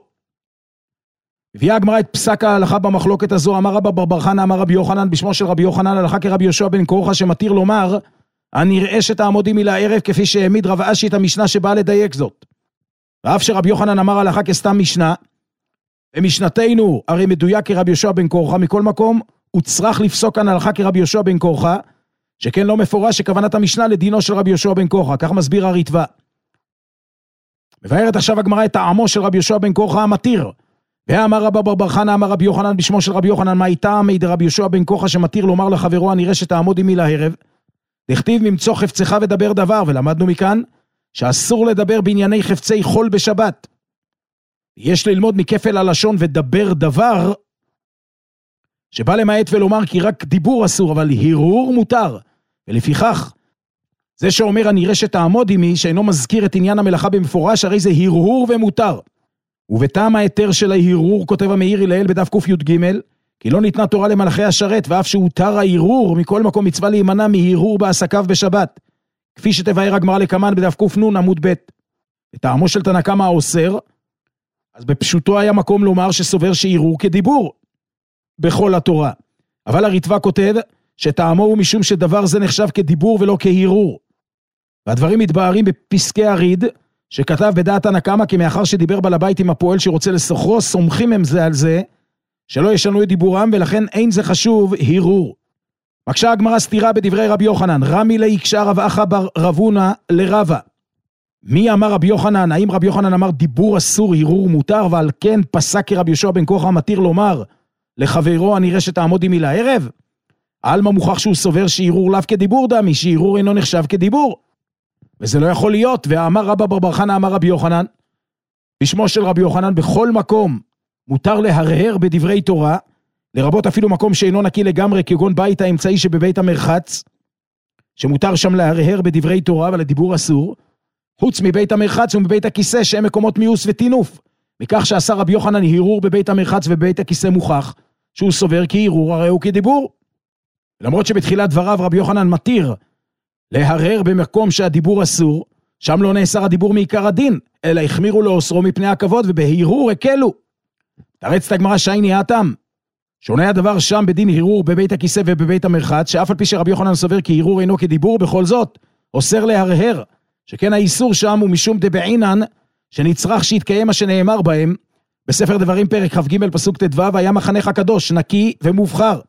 Speaker 3: הביאה הגמרא את פסק ההלכה במחלוקת הזו, אמר רבא בר בר חנא אמר רבי יוחנן בשמו של רבי יוחנן הלכה כרבי יהושע בן קורחה שמתיר לומר אני אראה שתעמוד עמי לערב, כפי שהעמיד רב אשי את המשנה שבאה לדייק זאת. ואף שרבי יוחנן אמר הלכה כסתם משנה, ומשנתנו הרי מדויק כרבי יהושע בן קורחה, מכל מקום הוא צריך לפסוק כאן הלכה כרבי יהושע בן קורחה, שכן לא מפורש שכוונת המשנה לדינו של רבי יהושע בן קורחה, כך מסביר הריטב"א. מבארת עכשיו הגמרא את טעמו של רבי יהושע בן קורחה המתיר. ואמר רבא בר בר חנא אמר רבי יוחנן בשמו של רבי יוחנן, מה טעם דרבי יהושע בן קורחה שמתיר לומר לחברו אני אראה שתעמוד עמי לערב? דכתיב ממצוא חפצך ודבר דבר, ולמדנו מכאן שאסור לדבר בענייני חפצי חול בשבת. יש ללמוד מכפל הלשון ודבר דבר, שבא למעט ולומר כי רק דיבור אסור, אבל הרהור מותר, ולפיכך זה שאומר אני אראה שתעמוד עמי, שאינו מזכיר את עניין המלאכה במפורש, הרי זה הרהור ומותר. ובטעם ההיתר של ההרהור כותב המאיר הלל בדף ק"ג, כי לא ניתנה תורה למלאכי השרת, ואף שהותר ההרהור, מכל מקום מצווה להימנע מהרהור בעסקיו בשבת. כפי שתבאר הגמרא לקמן בדף ק"נ עמוד ב'. בטעמו של תנא קמא האוסר, אז בפשוטו היה מקום לומר שסובר שהרהור כדיבור בכל התורה. אבל הריטב"א כותב שטעמו הוא משום שדבר זה נחשב כדיבור ולא כהרהור. והדברים מתבארים בפסקי הריד, שכתב בדעת תנא קמא, כי מאחר שדיבר בעל הבית עם הפועל שרוצה לסוחרו, סומכים הם זה על זה, שלא ישנו את דיבורם, ולכן אין זה חשוב הרהור. מקשה הגמרא סתירה בדברי רבי יוחנן, רמי לי הקשה רב אחא בר רב הונא לרבא. מי אמר רבי יוחנן? האם רבי יוחנן אמר דיבור אסור, הרהור מותר, ועל כן פסק כרבי יהושע בן קורחה מתיר לומר לחברו הנראה שתעמוד עמי לערב? עלמא מוכח שהוא סובר שהרהור לאו כדיבור דמי, שהרהור אינו נחשב כדיבור. וזה לא יכול להיות, ואמר רבא בר בר חנא אמר רבי יוחנן, בשמו של רבי יוחנן, בכל מקום מותר להרהר בדברי תורה, לרבות אפילו מקום שאינו נקי לגמרי, כגון בית האמצעי שבבית המרחץ, שמותר שם להרהר בדברי תורה, אבל הדיבור אסור, חוץ מבית המרחץ ומבית הכיסא, שהם מקומות מיוס וטינוף, מכך שעשה רבי יוחנן הרהור בבית המרחץ ובבית הכיסא מוכח, שהוא סובר כי הרהור הרי הוא כדיבור. למרות שבתחילת דבריו רבי יוחנן מתיר להרהר במקום שהדיבור אסור, שם לא נאסר הדיבור מעיקר הדין, אלא החמירו לאוסרו מפני הכבוד, ובהרהור הקלו. תרץ הגמרא שייני האטם, שונה הדבר שם בדין הרהור בבית הכיסא ובבית המרחץ, שאף על פי שרבי יוחנן סובר כי הרהור אינו כדיבור, בכל זאת אוסר להרהר, שכן האיסור שם הוא משום דבעינן, שנצרך שיתקיים מה שנאמר בהם, בספר דברים פרק כ"ג פסוק ט"ו, היה מחנך הקדוש, נקי ומובחר.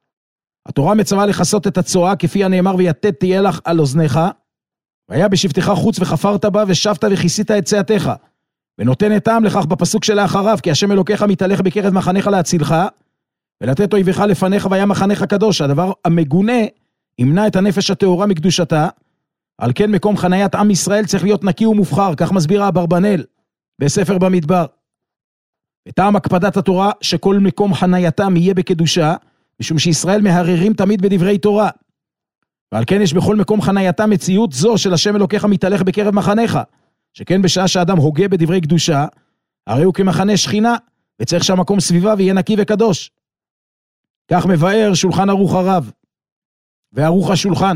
Speaker 3: התורה מצווה לחסות את הצועה, כפי הנאמר ויתד תהיה לך על אוזניך, והיה בשבתך חוץ וחפרת בה, ושבת וכיסית את צאתך, ונותן את טעם לכך בפסוק שלאחריו, כי השם אלוקיך מתהלך בקרב מחנך להצילך, ולתת אויביך לפניך, והיה מחנך הקדוש. הדבר המגונה ימנע את הנפש הטהורה מקדושתה, על כן מקום חניית עם ישראל צריך להיות נקי ומובחר, כך מסביר אברבנאל בספר במדבר. וטעם הקפדת התורה שכל מקום חנייתם יהיה בקדושה, משום שישראל מהררים תמיד בדברי תורה. ועל כן יש בכל מקום חנייתם מציאות זו של השם אלוקיך מתהלך בקרב מחניך, שכן בשעה שאדם הוגה בדברי קדושה, הרי הוא כמחנה שכינה, וצריך שהמקום סביבה ויהיה נקי וקדוש. כך מבאר שולחן ערוך הרב, וערוך השולחן.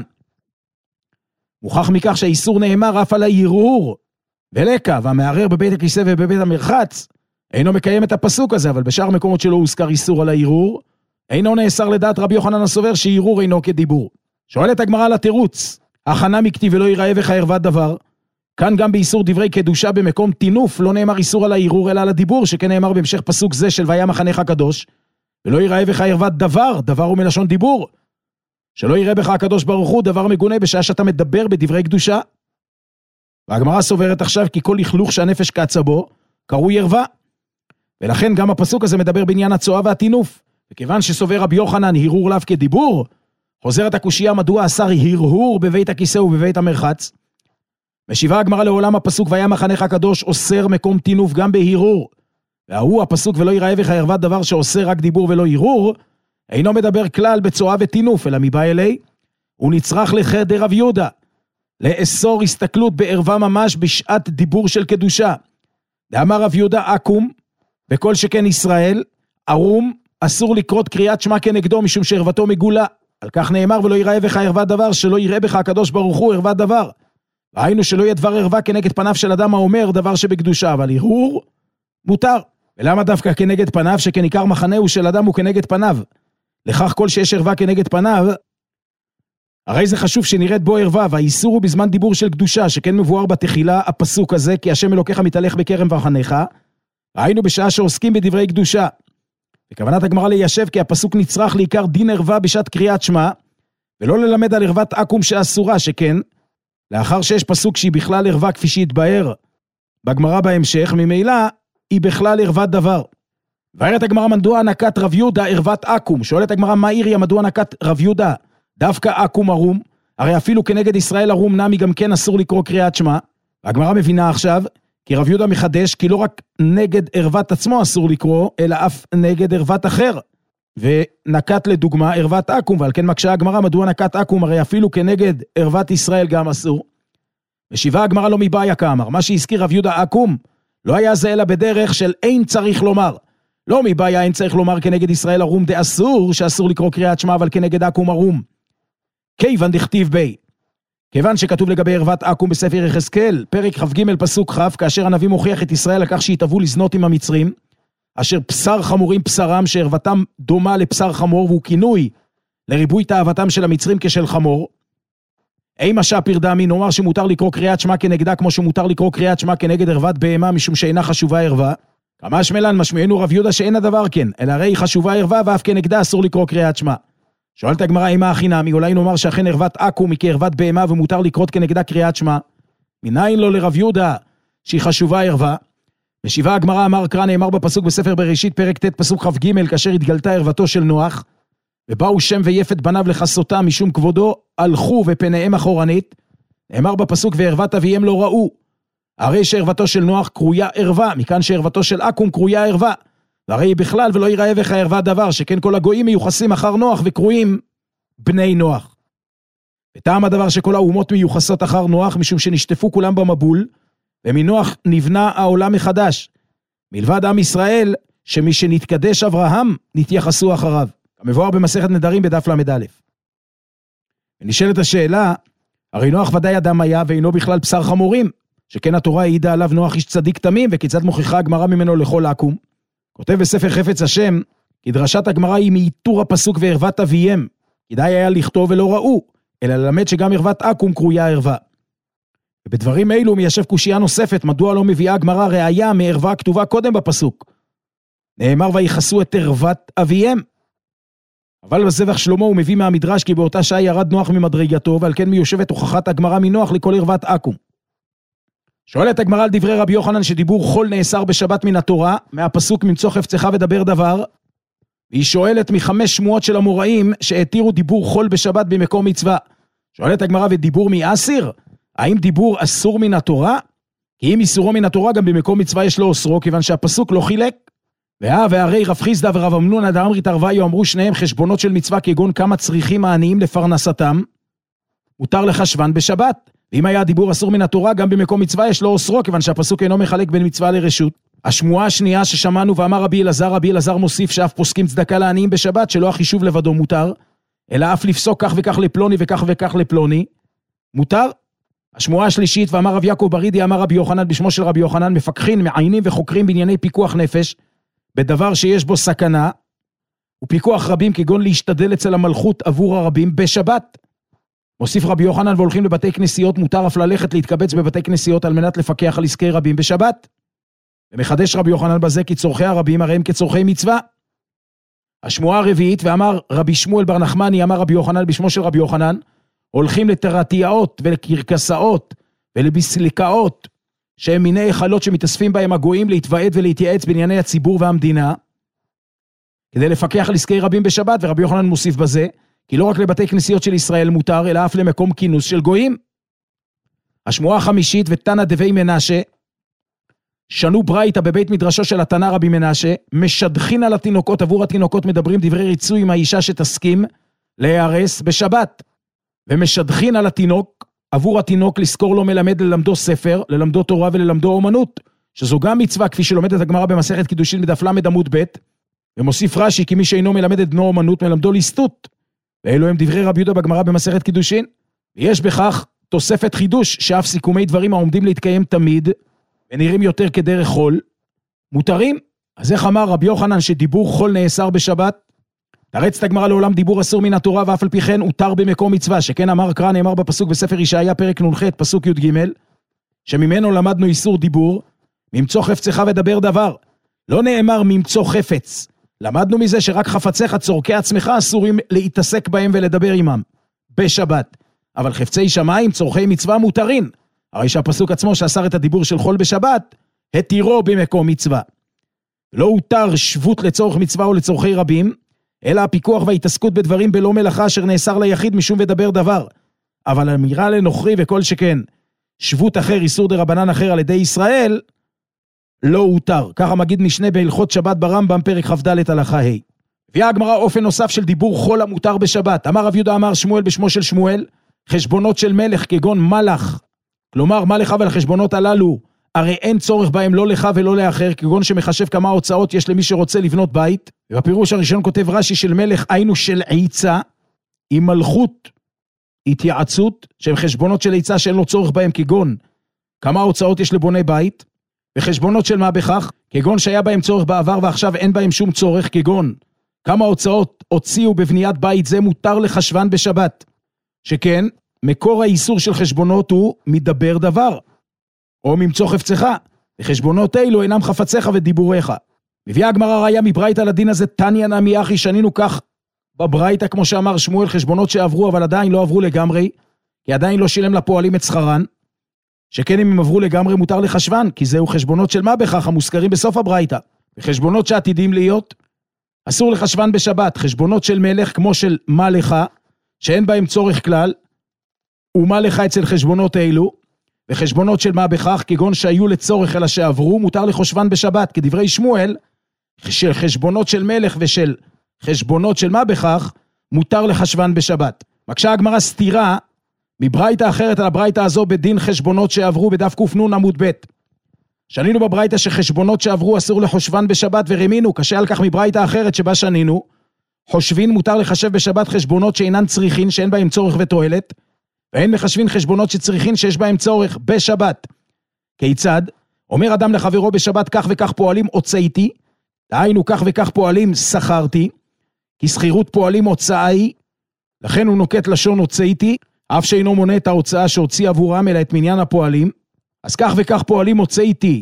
Speaker 3: מוכח מכך שהאיסור נאמר אף על ההרהור, ולקה, והמערער בבית הכיסא ובבית המרחץ, אינו מקיים את הפסוק הזה, אבל בשאר מקומות שלא הוזכר איסור על ההרהור, אינו נאסר לדעת רבי יוחנן הסובר שהרהור אינו כדיבור. שואלת הגמרא על התירוץ, הכנה מכתיב ולא ייראה וכערבת דבר, כאן גם באיסור דברי קדושה במקום טינוף, לא נאמר איסור על ההרהור אלא על הדיבור, שכן נאמר בהמשך פסוק זה של והיה מחנך הקדוש, ולא ייראה וכערבת דבר, דבר הוא מלשון דיבור, שלא יראה בך הקדוש ברוך הוא דבר מגונה בשעה שאתה מדבר בדברי קדושה. והגמרא סוברת עכשיו כי כל לכלוך שהנפש קצה בו, קרוי ערווה. ולכן גם הפסוק הזה מדבר בעניין הצועה והטינוף. וכיוון שסובר רבי יוחנן הרהור לאו כדיבור, חוזרת הקושייה מדוע אסר הרהור בבית הכיסא ובבית המרחץ. משיבה הגמרא לעולם הפסוק והיה מחנך הקדוש אוסר מקום טינוף גם בהרהור. והוא הפסוק ולא יראה וכערבת דבר שאוסר רק דיבור ולא הרהור, אינו מדבר כלל בצועה וטינוף, אלא מבא אלי, הוא נצרך לחדר רב יהודה, לאסור הסתכלות בערווה ממש בשעת דיבור של קדושה. דאמר רב יהודה אקום, בכל שכן ישראל, ערום, אסור לקרות קריאת שמע כנגדו, משום שערוותו מגולה. על כך נאמר ולא יראה בך ערוות דבר, שלא יראה בך הקדוש ברוך הוא ערוות דבר. ראינו שלא יהיה דבר ערווה כנגד פניו של אדם האומר דבר שבקדושה, אבל הרהור מותר. ולמה דווקא כנגד פניו, שכן עיקר מחנהו של אדם הוא כנגד פניו? לכך כל שיש ערווה כנגד פניו, הרי זה חשוב שנראית בו ערווה, והאיסור הוא בזמן דיבור של קדושה, שכן מבואר בתחילה הפסוק הזה, כי השם אלוקיך מתהלך בקרב מחניך, ראינו בשעה שעוסקים בדברי קדושה. וכוונת הגמרא ליישב כי הפסוק נצרך לעיקר דין ערווה בשעת קריאת שמע, ולא ללמד על ערוות עקום שאסורה, שכן, לאחר שיש פסוק שהיא בכלל ערווה כפי שהתבאר בגמרא בהמשך, ממילא היא בכלל ערוות דבר. ואומרת הגמרא מדוע נקט רב יהודה ערוות עקום? שואלת הגמרא מה עיריה מדוע נקט רב יהודה דווקא עקום ערום? הרי אפילו כנגד ישראל ערום נמי גם כן אסור לקרוא קריאת שמע. והגמרא מבינה עכשיו כי רב יהודה מחדש כי לא רק נגד ערוות עצמו אסור לקרוא, אלא אף נגד ערוות אחר. ונקט לדוגמה ערוות עקום, ועל כן מקשה הגמרא מדוע נקט עקום, הרי אפילו כנגד ערוות ישראל גם אסור. ושיבה הגמרא לא מבעיה כאמר, מה שהזכיר רב יהודה עקום, לא היה זה אלא בדרך של אין צריך לומר. לא מבעיה אין צריך לומר כנגד ישראל ערום דאסור, שאסור לקרוא קריאת שמע, אבל כנגד עקום ערום. כיוון דכתיב בי, כיוון שכתוב לגבי ערוות עקום בספר יחזקאל, פרק כ"ג פסוק כ', כאשר הנביא מוכיח את ישראל על כך שהתאבו לזנות עם המצרים, אשר בשר חמורים בשרם, שערוותם דומה לבשר חמור, והוא כינוי לריבוי תאוותם של המצרים כשל חמור. אימה שפיר דמי, נאמר שמותר לקרוא קריאת שמע כנגדה, כמו שמותר לקרוא קריאת שמע כנגד ערוות בהמה, משום שאינה חשובה ערווה. כמה שמלן משמיענו רב יהודה שאין הדבר כן, אלא הרי היא חשובה ערווה, ואף כנגדה אסור לקרוא קריאת שמע. שואלת הגמרא אימה הכי נמי, אולי נאמר שאכן ערוות עקום היא כערוות בהמה, ומותר לקרוא כנגדה קריאת שמע. מניין לו לרב יהודה שהיא חשובה ערווה? ושיבה הגמרא אמר קרא, נאמר בפסוק בספר בראשית פרק ט' פסוק כ"ג, כאשר התגלתה ערוותו של נוח, ובאו שם ויפת בניו לחסותם משום כבודו, הלכו ופניהם אחורנית, נאמר בפסוק וערוות אביהם לא ראו, הרי שערוותו של נוח קרויה ערווה, מכאן שערוותו של עקום קרויה ערווה, והרי בכלל ולא ייראה בך ערווה דבר, שכן כל הגויים מיוחסים אחר נוח וקרויים בני נוח. וטעם הדבר שכל האומות מיוחסות אחר נוח, משום שנשטפו כולם במבול, ומנוח נבנה העולם מחדש, מלבד עם ישראל, שמי שנתקדש אברהם, נתייחסו אחריו. המבואר במסכת נדרים בדף למד א'. ונשאלת השאלה, הרי נוח ודאי אדם היה, ואינו בכלל בשר חמורים, שכן התורה העידה עליו נוח איש צדיק תמים, וכיצד מוכיחה הגמרא ממנו לכל עקום. כותב בספר חפץ השם, כי דרשת הגמרא היא מאיתור הפסוק וערוות אביהם, כדאי היה לכתוב ולא ראו, אלא ללמד שגם ערוות עקום קרויה ערווה. ובדברים אלו מיישב קושייה נוספת, מדוע לא מביאה הגמרא ראיה מערווה כתובה קודם בפסוק. נאמר ויחסו את ערוות אביהם. אבל בזבח שלמה הוא מביא מהמדרש כי באותה שעה ירד נוח ממדרגתו, ועל כן מיושבת הוכחת הגמרא מנוח לכל ערוות עקום. שואלת הגמרא על דברי רבי יוחנן שדיבור חול נאסר בשבת מן התורה, מהפסוק ממצוא חפצך ודבר דבר, והיא שואלת מחמש שמועות של המוראים שהתירו דיבור חול בשבת במקום מצווה. שואלת הגמרא ודיבור מאסיר? האם דיבור אסור מן התורה? כי אם איסורו מן התורה גם במקום מצווה יש לו אוסרו, כיוון שהפסוק לא חילק. ואה והרי רב חיסדא ורב אמנון דאמרית ערווה אמרו שניהם חשבונות של מצווה, כגון כמה צריכים העניים לפרנסתם, מותר לחשבן בשבת. ואם היה דיבור אסור מן התורה גם במקום מצווה יש לו אוסרו, כיוון שהפסוק אינו מחלק בין מצווה לרשות. השמועה השנייה ששמענו ואמר רבי אלעזר, רבי אלעזר מוסיף שאף פוסקים צדקה לעניים בשבת, שלא החישוב לבדו מותר, אלא אף לפסוק כך וכך לפלוני וכך וכך לפלוני מותר. השמועה השלישית, ואמר רב יעקב ברידי אמר רבי יוחנן בשמו של רבי יוחנן, מפקחים, מעיינים וחוקרים בענייני פיקוח נפש, בדבר שיש בו סכנה, ופיקוח רבים כגון להשתדל אצל המלכות עבור הרבים בשבת. מוסיף רבי יוחנן, והולכים לבתי כנסיות, מותר אף ללכת להתקבץ בבתי כנסיות על מנת לפקח על עסקי רבים בשבת. ומחדש רבי יוחנן בזה כי צורכי הרבים הרי הם כצורכי מצווה. השמועה הרביעית, ואמר רבי שמואל בר נחמני אמר רבי יוחנן בשמו של רבי יוחנן, הולכים לתרתיעות ולקרקסאות ולבסליקאות, שהם מיני חלות שמתאספים בהם הגויים להתוועד ולהתייעץ בענייני הציבור והמדינה, כדי לפקח על עסקי רבים בשבת. ורבי יוחנן מוסיף בזה, כי לא רק לבתי כנסיות של ישראל מותר, אלא אף למקום כינוס של גויים. השמועה החמישית, ותנא דבי מנשה, שנו ברייתא בבית מדרשו של התנא רבי מנשה, משדכין על התינוקות, עבור התינוקות מדברים דברי ריצוי עם האישה שתסכים להיארס בשבת, ומשדכין על התינוק, עבור התינוק לזכור לו מלמד ללמדו ספר, ללמדו תורה וללמדו אומנות, שזו גם מצווה כפי שלומדת הגמרא במסכת קידושין בדף למד עמוד ב', ומוסיף רש"י כי מי שאינו מלמד את בנו אומנות מלמדו ליסטות, ואלו הם דברי רבי יהודה בגמרא במסכת קידושין. ויש בכך תוספת חידוש שאף סיכומי דברים העומדים להתקיים תמיד ונראים יותר כדרך חול מותרים. אז איך אמר רבי יוחנן שדיבור חול נאסר בשבת? תרץ את הגמרא לעולם דיבור אסור מן התורה, ואף על פי כן הותר במקום מצווה, שכן אמר קרא, נאמר בפסוק בספר ישעיה פרק נ"ח פסוק י"ג, שממנו למדנו איסור דיבור, ממצוא חפצך ודבר דבר. לא נאמר ממצוא חפץ, למדנו מזה שרק חפציך צורכי עצמך אסורים להתעסק בהם ולדבר עמם בשבת, אבל חפצי שמיים צורכי מצווה מותרים, הרי שהפסוק עצמו שאסר את הדיבור של חול בשבת התירו במקום מצווה. לא הותר שבות לצורך מצווה או לצורכי רבים, אלא הפיקוח וההתעסקות בדברים בלא מלאכה אשר נאסר ליחיד משום ודבר דבר. אבל אמירה לנוכרי וכל שכן שבות אחר, איסור דרבנן אחר על ידי ישראל, לא הותר. ככה מגיד משנה בהלכות שבת ברמב"ם פרק כ"ד הלכה ה'. הביאה הגמרא אופן נוסף של דיבור חול המותר בשבת. אמר רב יהודה אמר שמואל בשמו של שמואל, חשבונות של מלך כגון מלך, כלומר מה לך ולחשבונות הללו, הרי אין צורך בהם לא לך ולא לאחר, כגון שמחשב כמה הוצאות יש למי שרוצה לבנות בית. ובפירוש הראשון כותב רש"י של מלך, היינו של עיצה, עם מלכות התייעצות, שהם חשבונות של עיצה שאין לו צורך בהם, כגון כמה הוצאות יש לבוני בית, וחשבונות של מה בכך, כגון שהיה בהם צורך בעבר ועכשיו אין בהם שום צורך, כגון כמה הוצאות הוציאו בבניית בית, זה מותר לחשבן בשבת. שכן, מקור האיסור של חשבונות הוא מדבר דבר, או ממצוא חפצך, וחשבונות אלו אינם חפציך ודיבוריך. מביאה הגמרא ראיה מברייתא לדין הזה, תניא נמי אחי, שנינו כך בברייתא, כמו שאמר שמואל, חשבונות שעברו אבל עדיין לא עברו לגמרי, כי עדיין לא שילם לפועלים את שכרן, שכן אם הם עברו לגמרי מותר לחשבן, כי זהו חשבונות של מה בכך המוזכרים בסוף הברייתא. וחשבונות שעתידים להיות, אסור לחשבן בשבת, חשבונות של מלך כמו של מה לך, שאין בהם צורך כלל, ומה לך אצל חשבונות אלו, וחשבונות של מה בכך, כגון שהיו לצורך אלא שעברו, מותר לחשבן בשבת, כדברי שמואל, של חשבונות של מלך ושל חשבונות של מה בכך, מותר לחשבן בשבת. מקשה הגמרא סתירה, מברייתא אחרת על הברייתא הזו בדין חשבונות שעברו בדף קנ"ן עמוד ב'. שנינו בברייתא שחשבונות שעברו אסור לחשבן בשבת ורמינו, קשה על כך מברייתא אחרת שבה שנינו, חושבין מותר לחשב בשבת חשבונות שאינן צריכין, שאין בהם צורך ותועלת, ואין מחשבין חשבונות שצריכין שיש בהם צורך בשבת. כיצד? אומר אדם לחברו בשבת כך וכך פועלים הוצאתי, דהיינו כך וכך פועלים שכרתי, כי שכירות פועלים הוצאה היא, לכן הוא נוקט לשון הוצאתי, אף שאינו מונה את ההוצאה שהוציא עבורם אלא את מניין הפועלים, אז כך וכך פועלים הוצאתי,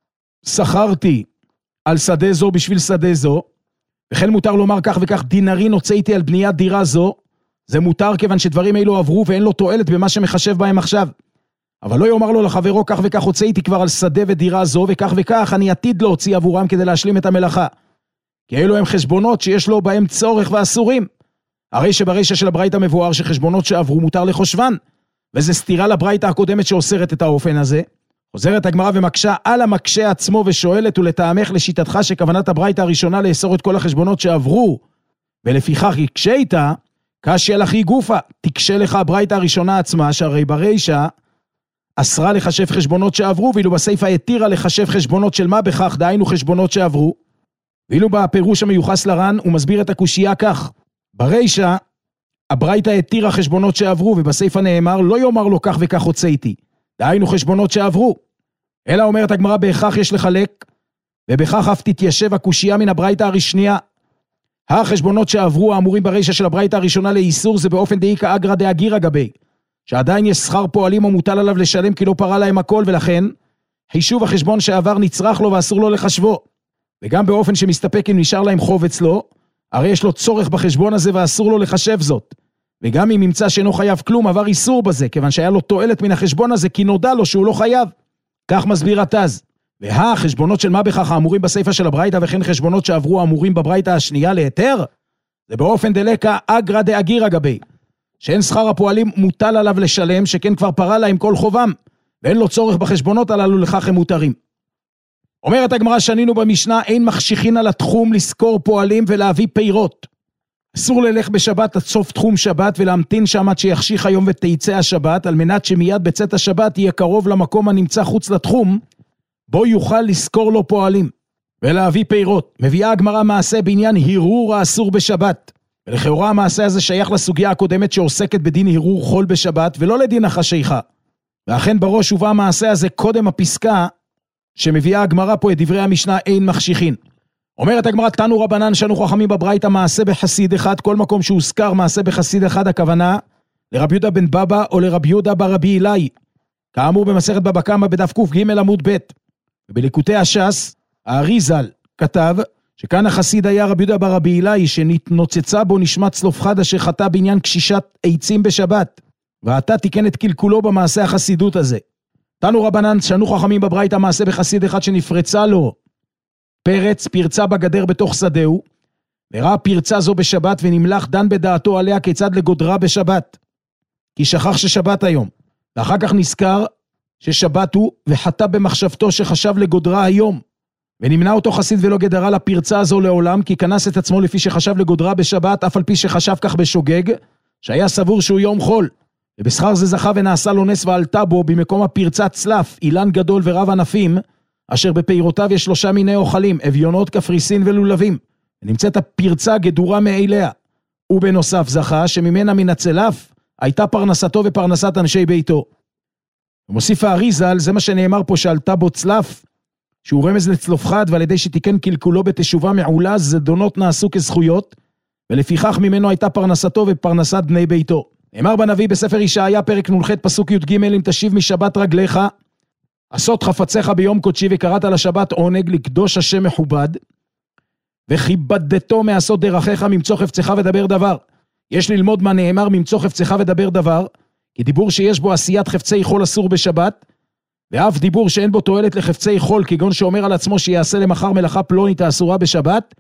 Speaker 3: שכרתי על שדה זו בשביל שדה זו, וכן מותר לומר כך וכך דינרין הוצאתי על בניית דירה זו, זה מותר כיוון שדברים אלו עברו ואין לו תועלת במה שמחשב בהם עכשיו. אבל לא יאמר לו לחברו כך וכך הוצאתי כבר על שדה ודירה זו, וכך וכך אני עתיד להוציא עבורם כדי להשלים את המלאכה. כי אלו הם חשבונות שיש לו בהם צורך ואסורים. הרי שברישא של הברייתא מבואר שחשבונות שעברו מותר לחושבן, וזה סתירה לברייתא הקודמת שאוסרת את האופן הזה. חוזרת הגמרא ומקשה על המקשה עצמו ושואלת, ולטעמך לשיטתך שכוונת הברייתא הראשונה לאסור את כל החשבונות שעברו, ולפיכך יקשה איתה, קשיא לך היא גופה, תקשה לך הברייתא הראשונה עצמה, שהרי ברישא אסרה לחשב חשבונות שעברו, ואילו בסיפא התירה לחשב חשבונות של מה בכך, דהיינו חשבונות שעברו. ואילו בפירוש המיוחס לר"ן הוא מסביר את הקושייה כך, ברישא הברייתא התירה חשבונות שעברו, ובסיפא נאמר לא יאמר לו כך וכך הוצאתי, דהיינו חשבונות שעברו, אלא אומרת הגמרא בהכרח יש לחלק, ובכך אף תתיישב הקושייה מן הברייתא הראשונה. החשבונות שעברו האמורים ברישא של הברייתא הראשונה לאיסור, זה באופן דאיכא אגרא דאגירא גבי, שעדיין יש שכר פועלים או מוטל עליו לשלם כי לא פרה להם הכל, ולכן חישוב החשבון שעבר נצרך לו ואסור לו לחשבו, וגם באופן שמסתפק אם נשאר להם חוב אצלו, הרי יש לו צורך בחשבון הזה ואסור לו לחשב זאת, וגם אם ימצא שאינו חייב כלום עבר איסור בזה, כיוון שהיה לו תועלת מן החשבון הזה כי נודע לו שהוא לא חייב. כך מסביר התז. והחשבונות של מה בכך האמורים בסיפא של הברייתא, וכן חשבונות שעברו האמורים בברייתא השנייה להיתר, זה באופן דלקא אגרא דאגירא גבי, שאין שכר הפועלים מוטל עליו לשלם, שכן כבר פרה להם כל חובם, ואין לו צורך בחשבונות הללו, לכך הם מותרים. אומרת הגמרא שנינו במשנה, אין מחשיכין על התחום לזכור פועלים ולהביא פירות. אסור ללך בשבת עד סוף תחום שבת ולהמתין שם עד שיחשיך היום ותיצא השבת, על מנת שמיד בצאת השבת יהיה קרוב למקום הנמצא חוץ לתחום, בו יוכל לזכור לו פועלים ולהביא פירות. מביאה הגמרא מעשה בעניין הירור האסור בשבת, ולכאורה המעשה הזה שייך לסוגיה הקודמת שעוסקת בדין הירור חול בשבת ולא לדין החשיכה, ואכן בראש הובא המעשה הזה קודם הפסקה שמביאה הגמרא פה את דברי המשנה אין מחשיכין. אומרת הגמרא תנו רבנן שנו חכמים בברייתא מעשה בחסיד אחד, כל מקום שהוזכר מעשה בחסיד אחד הכוונה לרבי יהודה בן בבא או לרבי יהודה ברבי אילאי, כאמור במסכת בבא קמא בדף ק"ג עמוד ב'. ובליקוטי הש"ס האריזל כתב שכאן החסיד היה רבי יהודה ברבי אילאי, שנתנוצצה בו נשמת צלופחד אשר חטא בעניין קשישת עצים בשבת, ועתה תיקן את קלקולו במעשה החסידות הזה. תנו רבנן שנו חכמים בברייתא מעשה בחסיד אחד שנפרצה לו פרץ, פרצה בגדר בתוך שדהו, וראה פרצה זו בשבת ונמלח דן בדעתו עליה כיצד לגודרה בשבת, כי שכח ששבת היום, ואחר כך נזכר ששבת הוא וחטא במחשבתו שחשב לגודרה היום, ונמנע אותו חסיד ולא גדרה לפרצה הזו לעולם, כי כנס את עצמו לפי שחשב לגודרה בשבת, אף על פי שחשב כך בשוגג, שהיה סבור שהוא יום חול. ובשכר זה זכה ונעשה לו נס ועלתה בו במקום הפרצת צלף, אילן גדול ורב ענפים, אשר בפירותיו יש שלושה מיני אוכלים, אביונות, קפריסין ולולבים. ונמצאת הפרצה גדורה מאליה. ובנוסף זכה שממנה מן הצלף הייתה פרנסתו ופרנסת אנשי ביתו. ומוסיף האריזל, זה מה שנאמר פה שעלתה בו צלף, שהוא רמז לצלופחד, ועל ידי שתיקן קלקולו בתשובה מעולה, זדונות נעשו כזכויות, ולפיכך ממנו הייתה פרנסתו ופרנסת בני ביתו. נאמר בנביא בספר ישעיה פרק נ"ח פסוק י"ג, אם תשיב משבת רגליך, עשות חפציך ביום קודשי וקראת לשבת עונג לקדוש השם מכובד, וכיבדתו מעשות דרכיך ממצוא חפצך ודבר דבר. יש ללמוד מה נאמר ממצוא חפצך ודבר דבר, כי דיבור שיש בו עשיית חפצי חול אסור בשבת, ואף דיבור שאין בו תועלת לחפצי חול, כגון שאומר על עצמו שיעשה למחר מלאכה פלונית האסורה בשבת,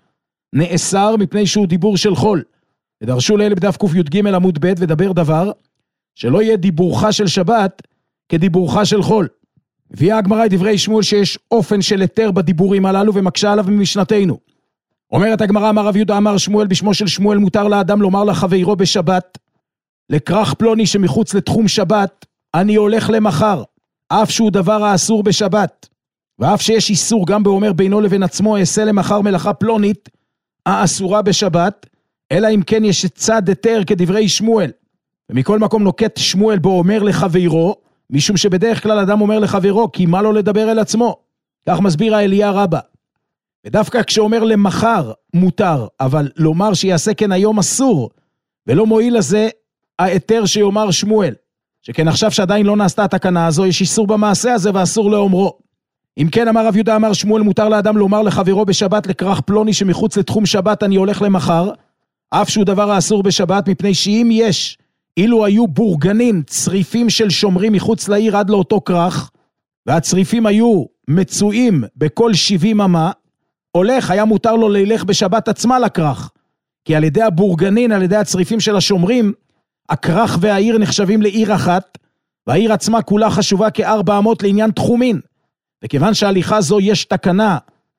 Speaker 3: נאסר מפני שהוא דיבור של חול. ודרשו לאלה בדף ק"ג עמוד ב' ודבר דבר, שלא יהיה דיבורך של שבת כדיבורך של חול. הביאה הגמרא את דברי שמואל שיש אופן של היתר בדיבורים הללו ומקשה עליו ממשנתנו. אומרת הגמרא, אמר רב יהודה אמר שמואל, בשמו של שמואל מותר לאדם לומר לחברו בשבת, לכרך פלוני שמחוץ לתחום שבת, אני הולך למחר, אף שהוא דבר האסור בשבת, ואף שיש איסור גם באומר בינו לבין עצמו, אעשה למחר מלאכה פלונית האסורה בשבת, אלא אם כן יש צד היתר כדברי שמואל. ומכל מקום נוקט שמואל בו אומר לחברו, משום שבדרך כלל אדם אומר לחברו, כי מה לא לדבר אל עצמו. כך מסביר האליה רבה. ודווקא כשאומר למחר מותר, אבל לומר שיעשה כן היום אסור, ולא מועיל לזה היתר שיאמר שמואל. שכן עכשיו שעדיין לא נעשתה התקנה הזו, יש איסור במעשה הזה ואסור לאומרו. אם כן אמר רב יהודה אמר שמואל, מותר לאדם לומר לחברו בשבת, לכרך פלוני שמחוץ לתחום שבת אני הולך למחר, אף שהוא דבר האסור בשבת, מפני שאם יש, אילו היו בורגנים, צריפים של שומרים מחוץ לעיר עד לאותו כרך, והצריפים היו מצויים בכל שבעים אמה, הולך, היה מותר לו ללך בשבת עצמה לכרך, כי על ידי הבורגנין, על ידי הצריפים של השומרים, הכרך והעיר נחשבים לעיר אחת, והעיר עצמה כולה חשובה כארבע אמות לעניין תחומין, וכיוון שההליכה זו יש תקנה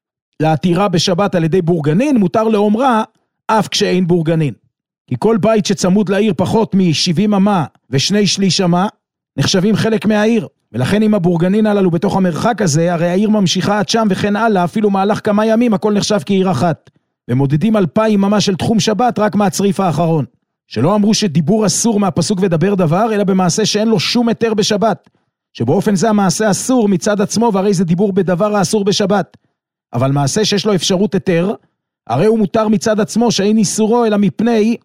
Speaker 3: להתירה בשבת על ידי בורגנין, מותר לאומרה אף כשאין בורגנין. כי כל בית שצמוד לעיר פחות מ-שבעים אמה ושני שליש אמה, נחשבים חלק מהעיר. ולכן אם הבורגנין הללו בתוך המרחק הזה, הרי העיר ממשיכה עד שם וכן הלאה, אפילו מהלך כמה ימים, הכל נחשב כעיר אחת. ומודדים אלפיים אמה של תחום שבת רק מהצריף האחרון. שלא אמרו שדיבור אסור מהפסוק ודבר דבר, אלא במעשה שאין לו שום היתר בשבת. שבאופן זה המעשה אסור מצד עצמו, והרי זה דיבור בדבר האסור בשבת. אבל מעשה שיש לו אפשרות היתר, הרי הוא מותר מצד עצמו שאין איסורו, אלא מפני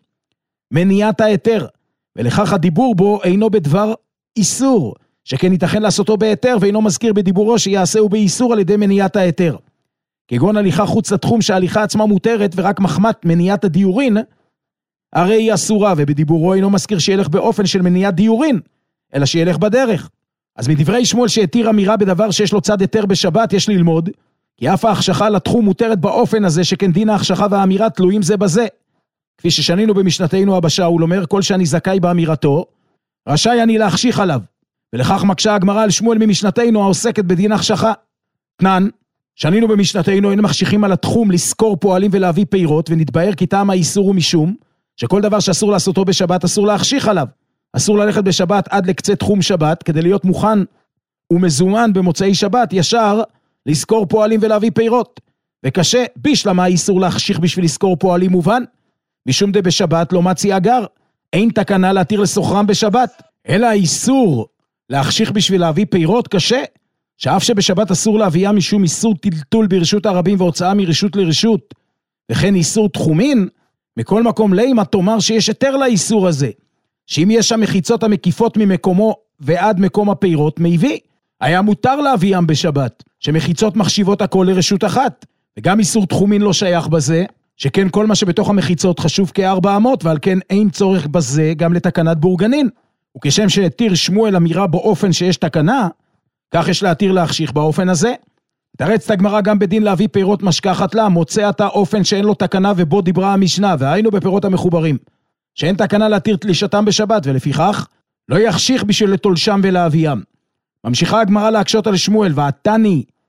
Speaker 3: מניעת היתר. ולכך הדיבור בו אינו בדבר איסור, שכן ייתכן לעשותו בהיתר, ואינו מזכיר בדיבורו שיעשהו באיסור על ידי מניעת היתר. כגון הליכה חוץ לתחום שההליכה עצמה מותרת, ורק מחמת מניעת הדיורין, הרי היא אסורה, ובדיבורו אינו מזכיר שילך באופן של מניעת דיורין, אלא שילך בדרך. אז מדברי שמואל שהתיר אמירה בדבר שיש לו צד היתר בשבת, יש ללמוד, כי אף ההחשכה לתחום מותרת באופן הזה, שכן דין ההחשכה והאמירה תלויים זה בזה. כפי ששנינו במשנתנו אבא שאול אומר, כל שאני זכאי באמירתו, רשאי אני להחשיך עליו. ולכך מקשה הגמרא על שמואל ממשנתנו העוסקת בדין החשכה. תנן, שנינו במשנתנו אין מחשיכים על התחום לזכור פועלים ולהביא פירות, ונתבהר כי טעם האיסור הוא משום, שכל דבר שאסור לעשותו בשבת אסור להחשיך עליו. אסור ללכת בשבת עד לקצה תחום שבת, כדי להיות מוכן ומזומן במוצאי שבת, ישר לזכור פועלים ולהביא פירות. וקשה, בשלמה האיסור להחשיך בשביל לזכור פועלים מובן, משום דה בשבת לא מציא אגר, אין תקנה להתיר לסוחרם בשבת, אלא האיסור להחשיך בשביל להביא פירות קשה, שאף שבשבת אסור להביאה משום איסור טלטול ברשות הרבים והוצאה מרשות לרשות, וכן איסור תחומין, מכל מקום לימה תאמר שיש היתר לאיסור הזה, שאם יש שם מחיצות המקיפות ממקומו ועד מקום הפירות מביא, היה מותר להביאם בשבת, שמחיצות מחשיבות הכל לרשות אחת, וגם איסור תחומין לא שייך בזה, שכן כל מה שבתוך המחיצות חשוב כארבע אמות, ועל כן אין צורך בזה גם לתקנת בורגנין. וכשם שהתיר שמואל אמירה באופן שיש תקנה, כך יש להתיר להחשיך באופן הזה. תרץ הגמרא גם בדין להביא פירות משכחת לה, מוצא אתה אופן שאין לו תקנה ובו דיברה המשנה, והיינו בפירות המחוברים, שאין תקנה להתיר תלישתם בשבת, ולפיכך לא יחשיך בשביל לתולשם ולהביאם. ממשיכה הגמרא להקשות על שמואל, ועתני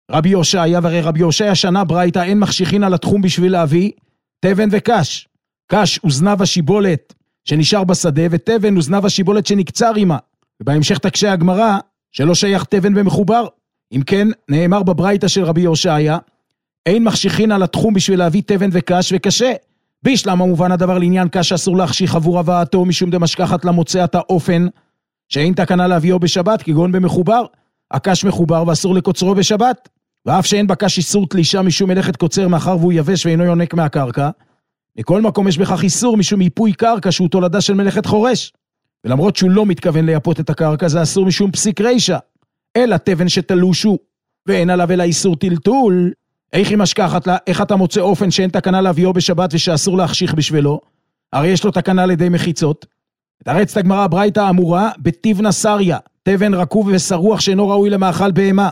Speaker 3: רבי יושעיה, והרי רבי יושעיה שנה ברייתא, אין מחשיכין על התחום בשביל להביא תבן וקש. קש הוא זנב השיבולת שנשאר בשדה, ותבן הוא זנב השיבולת שנקצר עמה. ובהמשך תקשה הגמרא שלא שייך תבן ומחובר. אם כן, נאמר בברייתא של רבי יושעיה, אין מחשיכין על התחום בשביל להביא תבן וקש, וקשה. בישלם המובן הדבר לעניין קש אסור להחשיך עבור הבאתו, משום דמשכחת למוצא את האופן, שאין תקנה להביאו בשבת, כגון במחובר. הקש מחובר ואסור לקוצרו בשבת, ואף שאין בקש איסור תלישה משום מלאכת קוצר, מאחר והוא יבש ואינו יונק מהקרקע. מכל מקום יש בכך איסור משום ייפוי קרקע שהוא תולדה של מלאכת חורש. ולמרות שהוא לא מתכוון לייפות את הקרקע, זה אסור משום פסיק רישה. אלא תבן שתלושו, ואין עליו אלא איסור טלטול. איך היא משכחת לה? איך אתה מוצא אופן שאין תקנה להביאו בשבת ושאסור להחשיך בשבילו? הרי יש לו תקנה לידי מחיצות. תרץ את הגמרא הברייתא האמורה בטיבנה סריה, תבן רקוב וסרוח שאינו ראוי למאכל בהמה.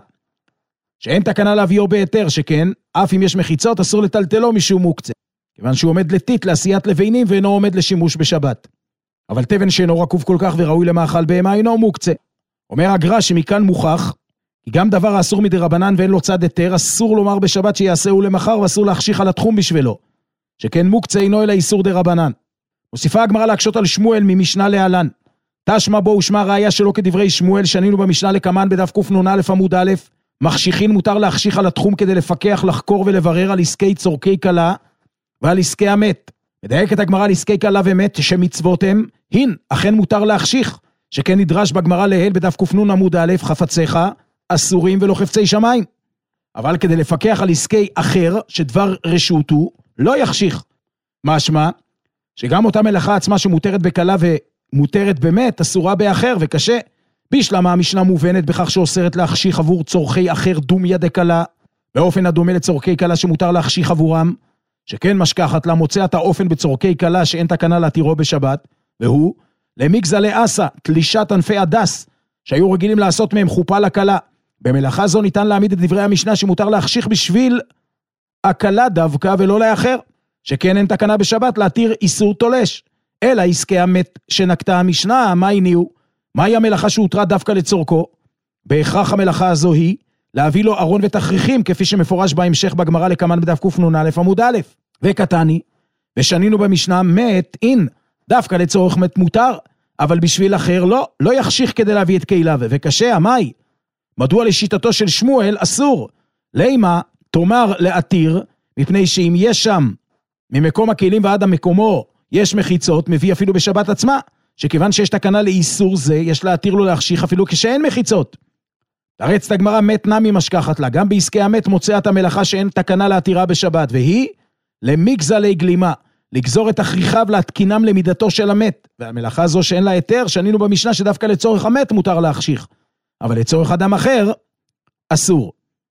Speaker 3: שאין תקנה להביאו בהיתר, שכן, אף אם יש מחיצות אסור לטלטלו משום מוקצה. כיוון שהוא עומד לטיט לעשיית לבינים ואינו עומד לשימוש בשבת. אבל תבן שאינו רקוב כל כך וראוי למאכל בהמה אינו מוקצה. אומר הגר"א שמכאן מוכח, כי גם דבר האסור מדרבנן ואין לו צד היתר, אסור לומר בשבת שיעשהו למחר ואסור להחשיך על התחום בשבילו. שכן מוקצה אינו אלא איסור דרבנן. מוסיפה הגמרא להקשות על שמואל ממשנה להלן. תשמע בו ושמע ראיה שלא כדברי שמואל, שנינו במשנה לקמן בדף קנ"א עמוד א', מחשיכין מותר להחשיך על התחום כדי לפקח, לחקור ולברר על עסקי צורכי כלה ועל עסקי המת. מדייקת הגמרא על עסקי כלה ומת שמצוות הם, הין, אכן מותר להחשיך, שכן נדרש בגמרא להל בדף קנ"א עמוד א', חפציך אסורים ולא חפצי שמיים. אבל כדי לפקח על עסקי אחר שדבר רשות הוא, לא יחשיך. משמע, שגם אותה מלאכה עצמה שמותרת בכלה ומותרת באמת, אסורה באחר וקשה. בישלמה המשנה מובנת בכך שאוסרת להחשיך עבור צורכי אחר דומיה דקלה, באופן הדומה לצורכי כלה שמותר להחשיך עבורם, שכן משכחת לה מוצא את האופן בצורכי כלה שאין תקנה להתירו בשבת, והוא למגזלי אסה, תלישת ענפי הדס, שהיו רגילים לעשות מהם חופה לכלה. במלאכה זו ניתן להעמיד את דברי המשנה שמותר להחשיך בשביל הכלה דווקא ולא לאחר, שכן אין תקנה בשבת להתיר איסור תולש, אלא עסקי המת שנקטה המשנה, מה הניעו? מהי המלאכה שהותרה דווקא לצורכו? בהכרח המלאכה הזו היא להביא לו ארון ותכריכים, כפי שמפורש בהמשך בגמרא לקמן בדף קנ"א עמוד א', וקטני, ושנינו במשנה מת, אין, דווקא לצורך מת מותר, אבל בשביל אחר לא, לא יחשיך כדי להביא את קהילה, וקשה, המאי, מדוע לשיטתו של שמואל אסור? לימה, תאמר להתיר, מפני שאם יש שם, ממקום הכלים ועד המקומו, יש מחיצות, מביא אפילו בשבת עצמה, שכיוון שיש תקנה לאיסור זה, יש להתיר לו להחשיך אפילו כשאין מחיצות. תרץ את הגמרא מת נמי משכחת לה, גם בעסקי המת מוצאת המלאכה שאין תקנה להתירה בשבת, והיא למגזלי גלימה, לגזור את הכריכיו להתקינם למידתו של המת, והמלאכה זו שאין לה היתר, שנינו במשנה שדווקא לצורך המת מותר להחשיך, אבל לצורך אדם אחר, אסור.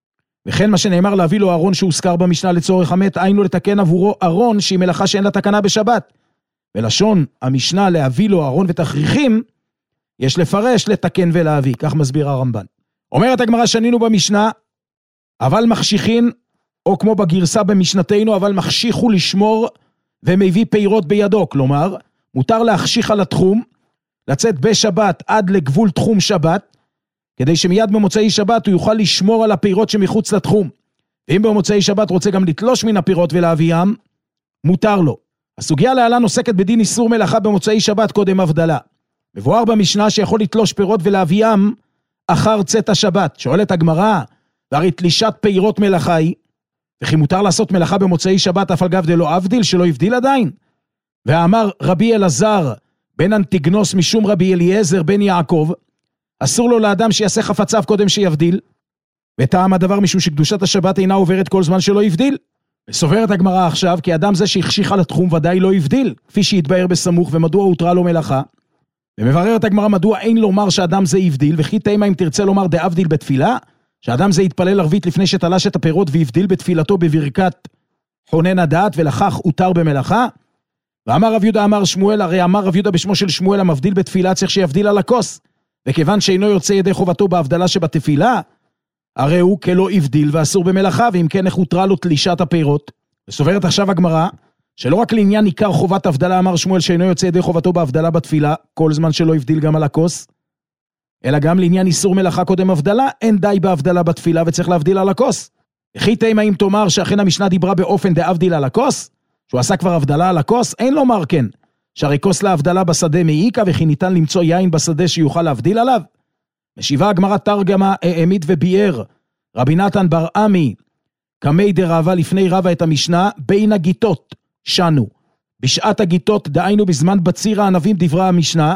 Speaker 3: וכן מה שנאמר להביא לו ארון שהוזכר במשנה לצורך המת, היינו לתקן עבורו ארון שהיא מלאכה שאין לה תקנה בשבת. ולשון המשנה להביא לו ארון ותכריכים, יש לפרש, לתקן ולהביא, כך מסביר הרמב"ן. אומרת הגמרא שנינו במשנה, אבל מחשיכין, או כמו בגרסה במשנתנו, אבל מחשיכו לשמור ומביא פירות בידו, כלומר, מותר להחשיך על התחום, לצאת בשבת עד לגבול תחום שבת, כדי שמיד במוצאי שבת הוא יוכל לשמור על הפירות שמחוץ לתחום. ואם במוצאי שבת רוצה גם לתלוש מן הפירות ולהביאם, מותר לו. הסוגיה להלן עוסקת בדין איסור מלאכה במוצאי שבת קודם הבדלה. מבואר במשנה שיכול לתלוש פירות ולהביאם אחר צאת השבת. שואלת הגמרא, והרי תלישת פירות מלאכה היא, וכי מותר לעשות מלאכה במוצאי שבת אף על גב דלא אבדיל, שלא הבדיל עדיין? ואמר רבי אלעזר בן אנטיגנוס משום רבי אליעזר בן יעקב, אסור לו לאדם שיעשה חפציו קודם שיבדיל, וטעם הדבר משום שקדושת השבת אינה עוברת כל זמן שלא יבדיל. וסוברת הגמרא עכשיו, כי אדם זה שהחשיך על התחום ודאי לא יבדיל, כפי שהתבאר בסמוך, ומדוע הותרה לו מלאכה. ומבררת הגמרא מדוע אין לומר שאדם זה יבדיל, וכי תימה אם תרצה לומר דאבדיל בתפילה, שאדם זה יתפלל ערבית לפני שתלש את הפירות ויבדיל בתפילתו בברכת חונן הדעת, ולכך הותר במלאכה. ואמר רב יהודה אמר שמואל, הרי אמר רב יהודה בשמו של שמואל, המבדיל בתפילה צריך שיבדיל על הכוס, וכיוון שאינו יוצא ידי חובתו בהבדלה שבתפילה, הרי הוא כלא הבדיל ואסור במלאכה, ואם כן איך הותרה לו תלישת הפירות. וסוברת עכשיו הגמרא, שלא רק לעניין עיקר חובת הבדלה אמר שמואל שאינו יוצא ידי חובתו בהבדלה בתפילה, כל זמן שלא הבדיל גם על הכוס, אלא גם לעניין איסור מלאכה קודם הבדלה, אין די בהבדלה בתפילה וצריך להבדיל על הכוס. וכי תימה אם תאמר שאכן המשנה דיברה באופן דאבדיל על הכוס, שהוא עשה כבר הבדלה על הכוס, אין לומר כן, שהרי כוס להבדלה בשדה מעיקה, וכי ניתן למצוא יין בשדה שיוכל להבדיל עליו. משיבה הגמרא תרגמה העמיד וביאר, רבי נתן בר עמי, כמי דרבה לפני רבה את המשנה, בין הגיטות שנו. בשעת הגיטות, דהיינו בזמן בציר הענבים דברה המשנה,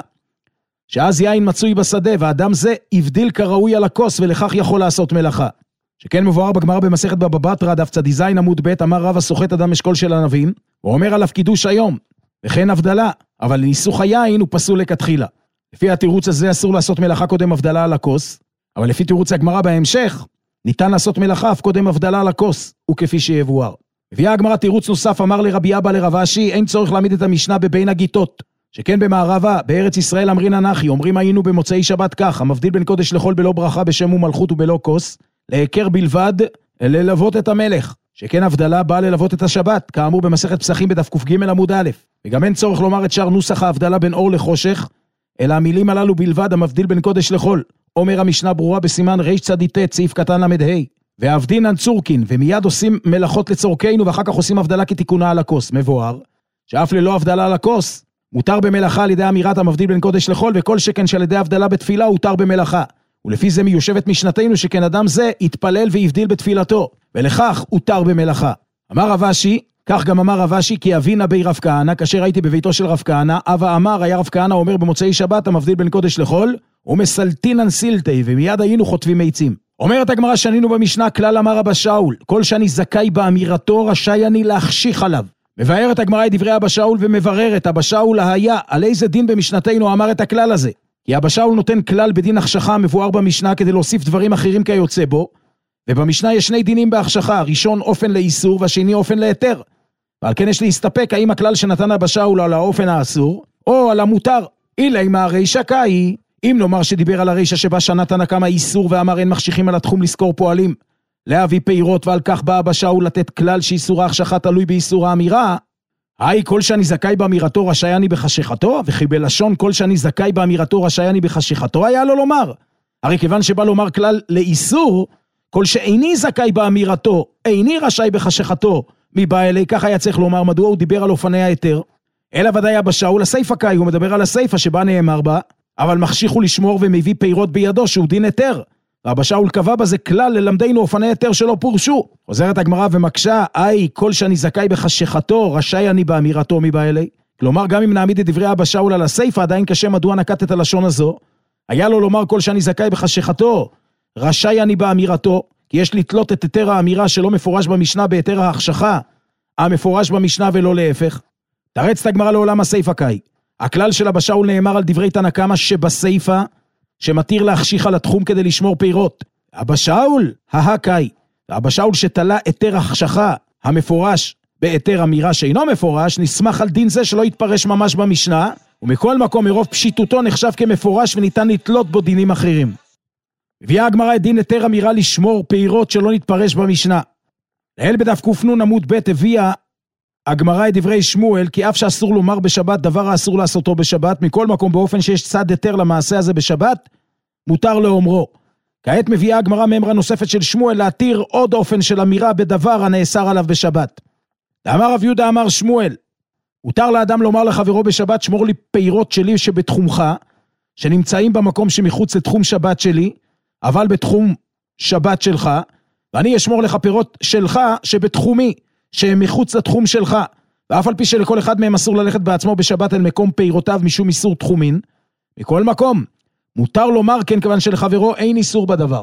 Speaker 3: שאז יין מצוי בשדה, ואדם זה הבדיל כראוי על הכוס, ולכך יכול לעשות מלאכה. שכן מבואר בגמרא במסכת בבא בתרא, דף צ"ז עמוד ב', אמר רבא סוחט אדם אשכול של ענבים, הוא אומר עליו קידוש היום, וכן הבדלה, אבל לניסוך היין הוא פסול לכתחילה. לפי התירוץ הזה אסור לעשות מלאכה קודם הבדלה על הכוס, אבל לפי תירוץ הגמרא בהמשך, ניתן לעשות מלאכה אף קודם הבדלה על הכוס, וכפי שיבואר. הביאה הגמרא תירוץ נוסף, אמר לרבי אבא לרב אשי, אין צורך להעמיד את המשנה בבין הגיטות, שכן במערבה, בארץ ישראל אמרינן אחי, אומרים היינו במוצאי שבת כך, המבדיל בין קודש לחול בלא ברכה בשם ומלכות ובלא כוס, להיכר בלבד, ללוות את המלך, שכן הבדלה באה ללוות את השבת, כאמור במסכת פסחים בדף ק"ג עמוד א', וגם אין צורך לומר את שאר נוסח ההבדלה בין אור לחושך, אלא המילים הללו בלבד, המבדיל בין קודש לחול, אומר המשנה ברורה בסימן ר' צדיטת, סעיף קטן למד ה', והבדינן צורקין, ומיד עושים מלאכות לצורכנו, ואחר כך עושים הבדלה כתיקונה על הכוס, מבואר, שאף ללא הבדלה על הכוס, מותר במלאכה על ידי אמירת המבדיל בין קודש לחול, וכל שכן שעל ידי הבדלה בתפילה הותר במלאכה. ולפי זה מיושבת משנתנו שכן אדם זה יתפלל ויבדיל בתפילתו, ולכך הותר במלאכה. אמר רב אשי, כך גם אמר רב אשי, כי אבינה בי רב כהנא, כאשר הייתי בביתו של רב כהנא, אבא אמר, היה רב כהנא אומר במוצאי שבת, המבדיל בין קודש לחול, ומסלטינן סילטי, ומיד היינו חוטבים עצים. אומרת הגמרא שנינו במשנה, כלל אמר אבא שאול, כל שאני זכאי באמירתו, רשאי אני להחשיך עליו. מבארת הגמרא את דברי אבא שאול ומבררת, אבא שאול היה, על איזה דין במשנתנו אמר את הכלל הזה? כי אבא שאול נותן כלל בדין החשכה מבואר במשנה כדי להוסיף דברים אחרים כיוצא בו, ובמשנה יש שני דינים בהחשכה, הראשון אופן לאיסור והשני אופן להיתר. ועל כן יש להסתפק האם הכלל שנתן אבא שאול על האופן האסור, או על המותר. אילי מה הרישא קאי, אם נאמר שדיבר על הרישא שבה שנתן כמה איסור ואמר אין מחשיכים על התחום לזכור פועלים, להביא פירות, ועל כך בא אבא שאול לתת כלל שאיסור ההחשכה תלוי באיסור האמירה, היי כל שאני זכאי באמירתו רשאי אני בחשיכתו, וכי בלשון כל שאני זכאי באמירתו רשאי אני בחשיכתו היה לו לומר. הרי כיוון שבא לומר כלל לאיסור, כל שאיני זכאי באמירתו, איני רשאי בחשיכתו, מבא אלי, כך היה צריך לומר מדוע הוא דיבר על אופני היתר. אלא ודאי אבא שאול הסייפה קאי, הוא מדבר על הסייפה שבה נאמר בה, אבל מחשיכו לשמור ומביא פירות בידו שהוא דין היתר. ואבא שאול קבע בזה כלל ללמדנו אופני היתר שלא פורשו. חוזרת הגמרא ומקשה, איי, כל שאני זכאי בחשיכתו, רשאי אני באמירתו מבא אלי. כלומר, גם אם נעמיד את דברי אבא שאול על הסייפה, עדיין קשה מדוע נקט את הלשון הזו. היה לו לומר כל שאני זכאי בחשיכתו, רשאי אני באמירתו, כי יש לתלות את היתר האמירה שלא מפורש במשנה בהיתר ההחשכה, המפורש במשנה ולא להפך. תרץ את הגמרא לעולם הסייפה קאי. הכלל של אבא שאול נאמר על דברי תנא קמא שבסייפה, שמתיר להחשיך על התחום כדי לשמור פירות. אבא שאול, ההקאי. אבא שאול שתלה היתר החשכה המפורש בהיתר אמירה שאינו מפורש, נסמך על דין זה שלא יתפרש ממש במשנה, ומכל מקום מרוב פשיטותו נחשב כמפורש וניתן לתלות בו דינים אחרים. הביאה הגמרא את דין היתר אמירה לשמור פירות שלא נתפרש במשנה. לעיל בדף ק"נ עמוד ב' הביאה הגמרא את דברי שמואל, כי אף שאסור לומר בשבת דבר האסור לעשותו בשבת, מכל מקום באופן שיש צד היתר למעשה הזה בשבת, מותר לאומרו. כעת מביאה הגמרא מאמרה נוספת של שמואל להתיר עוד אופן של אמירה בדבר הנאסר עליו בשבת. אמר רב יהודה אמר שמואל, מותר לאדם לומר לחברו בשבת, שמור לי פירות שלי שבתחומך, שנמצאים במקום שמחוץ לתחום שבת שלי, אבל בתחום שבת שלך, ואני אשמור לך פירות שלך שבתחומי, שהם מחוץ לתחום שלך, ואף על פי שלכל אחד מהם אסור ללכת בעצמו בשבת אל מקום פירותיו משום איסור תחומין, מכל מקום, מותר לומר כן כיוון שלחברו אין איסור בדבר.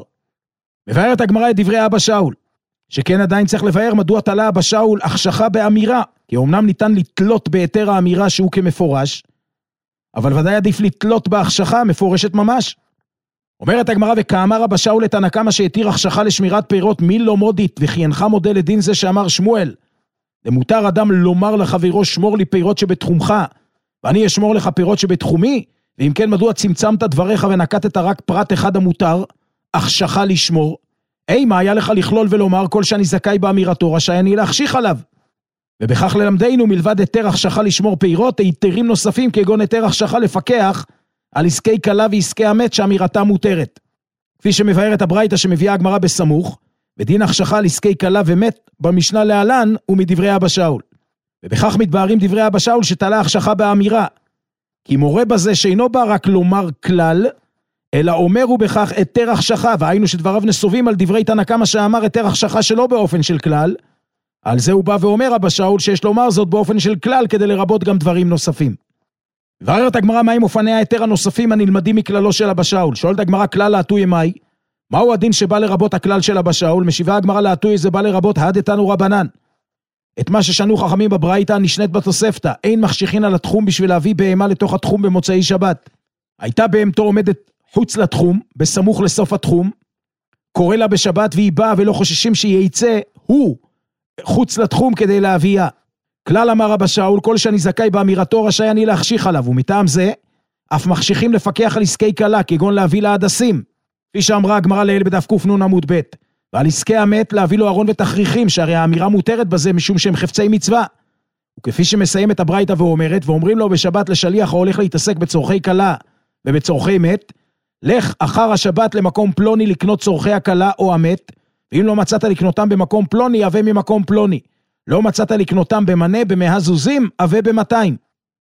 Speaker 3: מבארת הגמרא את דברי אבא שאול, שכן עדיין צריך לבאר מדוע תלה אבא שאול החשכה באמירה, כי אומנם ניתן לתלות בהיתר האמירה שהוא כמפורש, אבל ודאי עדיף לתלות בהחשכה מפורשת ממש. אומרת הגמרא וכאמר אבא שאול לתנא קמא שהתיר החשכה לשמירת פירות מי לא מודית, וכי אינך מודה לדין זה שאמר שמואל, למותר אדם לומר לחברו שמור לי פירות שבתחומך, ואני אשמור לך פירות שבתחומי, ואם כן מדוע צמצמת דבריך ונקטת רק פרט אחד המותר, החשכה לשמור, אי מה היה לך לכלול ולומר כל שאני זכאי באמירתו רשאי אני להחשיך עליו, ובכך ללמדנו מלבד היתר החשכה לשמור פירות, היתרים נוספים כגון היתר החשכה לפקח על עסקי כלה ועסקי המת שאמירתה מותרת. כפי שמבארת הברייתא שמביאה הגמרא בסמוך, ודין החשכה על עסקי כלה ומת במשנה להלן ומדברי אבא שאול. ובכך מתבארים דברי אבא שאול שתלה החשכה באמירה, כי מורה בזה שאינו בא רק לומר כלל, אלא אומר הוא בכך היתר החשכה, והיינו שדבריו נסובים על דברי תנא קמא שאמר היתר החשכה שלא באופן של כלל, על זה הוא בא ואומר אבא שאול שיש לומר זאת באופן של כלל כדי לרבות גם דברים נוספים. ובארת הגמרא מהם אופני ההיתר הנוספים הנלמדים מכללו של אבא שאול. שואלת הגמרא כלל להטוי מהי? מהו הדין שבא לרבות הכלל של אבא שאול? משיבה הגמרא להטוי זה בא לרבות הדתנו רבנן. את מה ששנו חכמים בברייתא נשנית בתוספתא, אין מחשיכין על התחום בשביל להביא בהמה לתוך התחום במוצאי שבת. הייתה בהמתו עומדת חוץ לתחום, בסמוך לסוף התחום, קורא לה בשבת והיא באה ולא חוששים שייצא הוא חוץ לתחום כדי להביאה. כלל אמר אבא שאול, כל שאני זכאי באמירתו רשאי אני להחשיך עליו, ומטעם זה אף מחשיכים לפקח על עסקי כלה, כגון להביא לה הדסים, כפי שאמרה הגמרא לעיל בדף קנ"ן עמוד ב', ועל עסקי המת להביא לו ארון ותכריכים, שהרי האמירה מותרת בזה משום שהם חפצי מצווה. וכפי שמסיים את הברייתא ואומרת, ואומרים לו בשבת לשליח ההולך להתעסק בצורכי כלה ובצורכי מת, לך אחר השבת למקום פלוני לקנות צורכי הכלה או המת, ואם לא מצאת לקנותם במקום פלוני, יבא ממקום פלוני. לא מצאת לקנותם במנה, במאה זוזים, יבא במאתיים.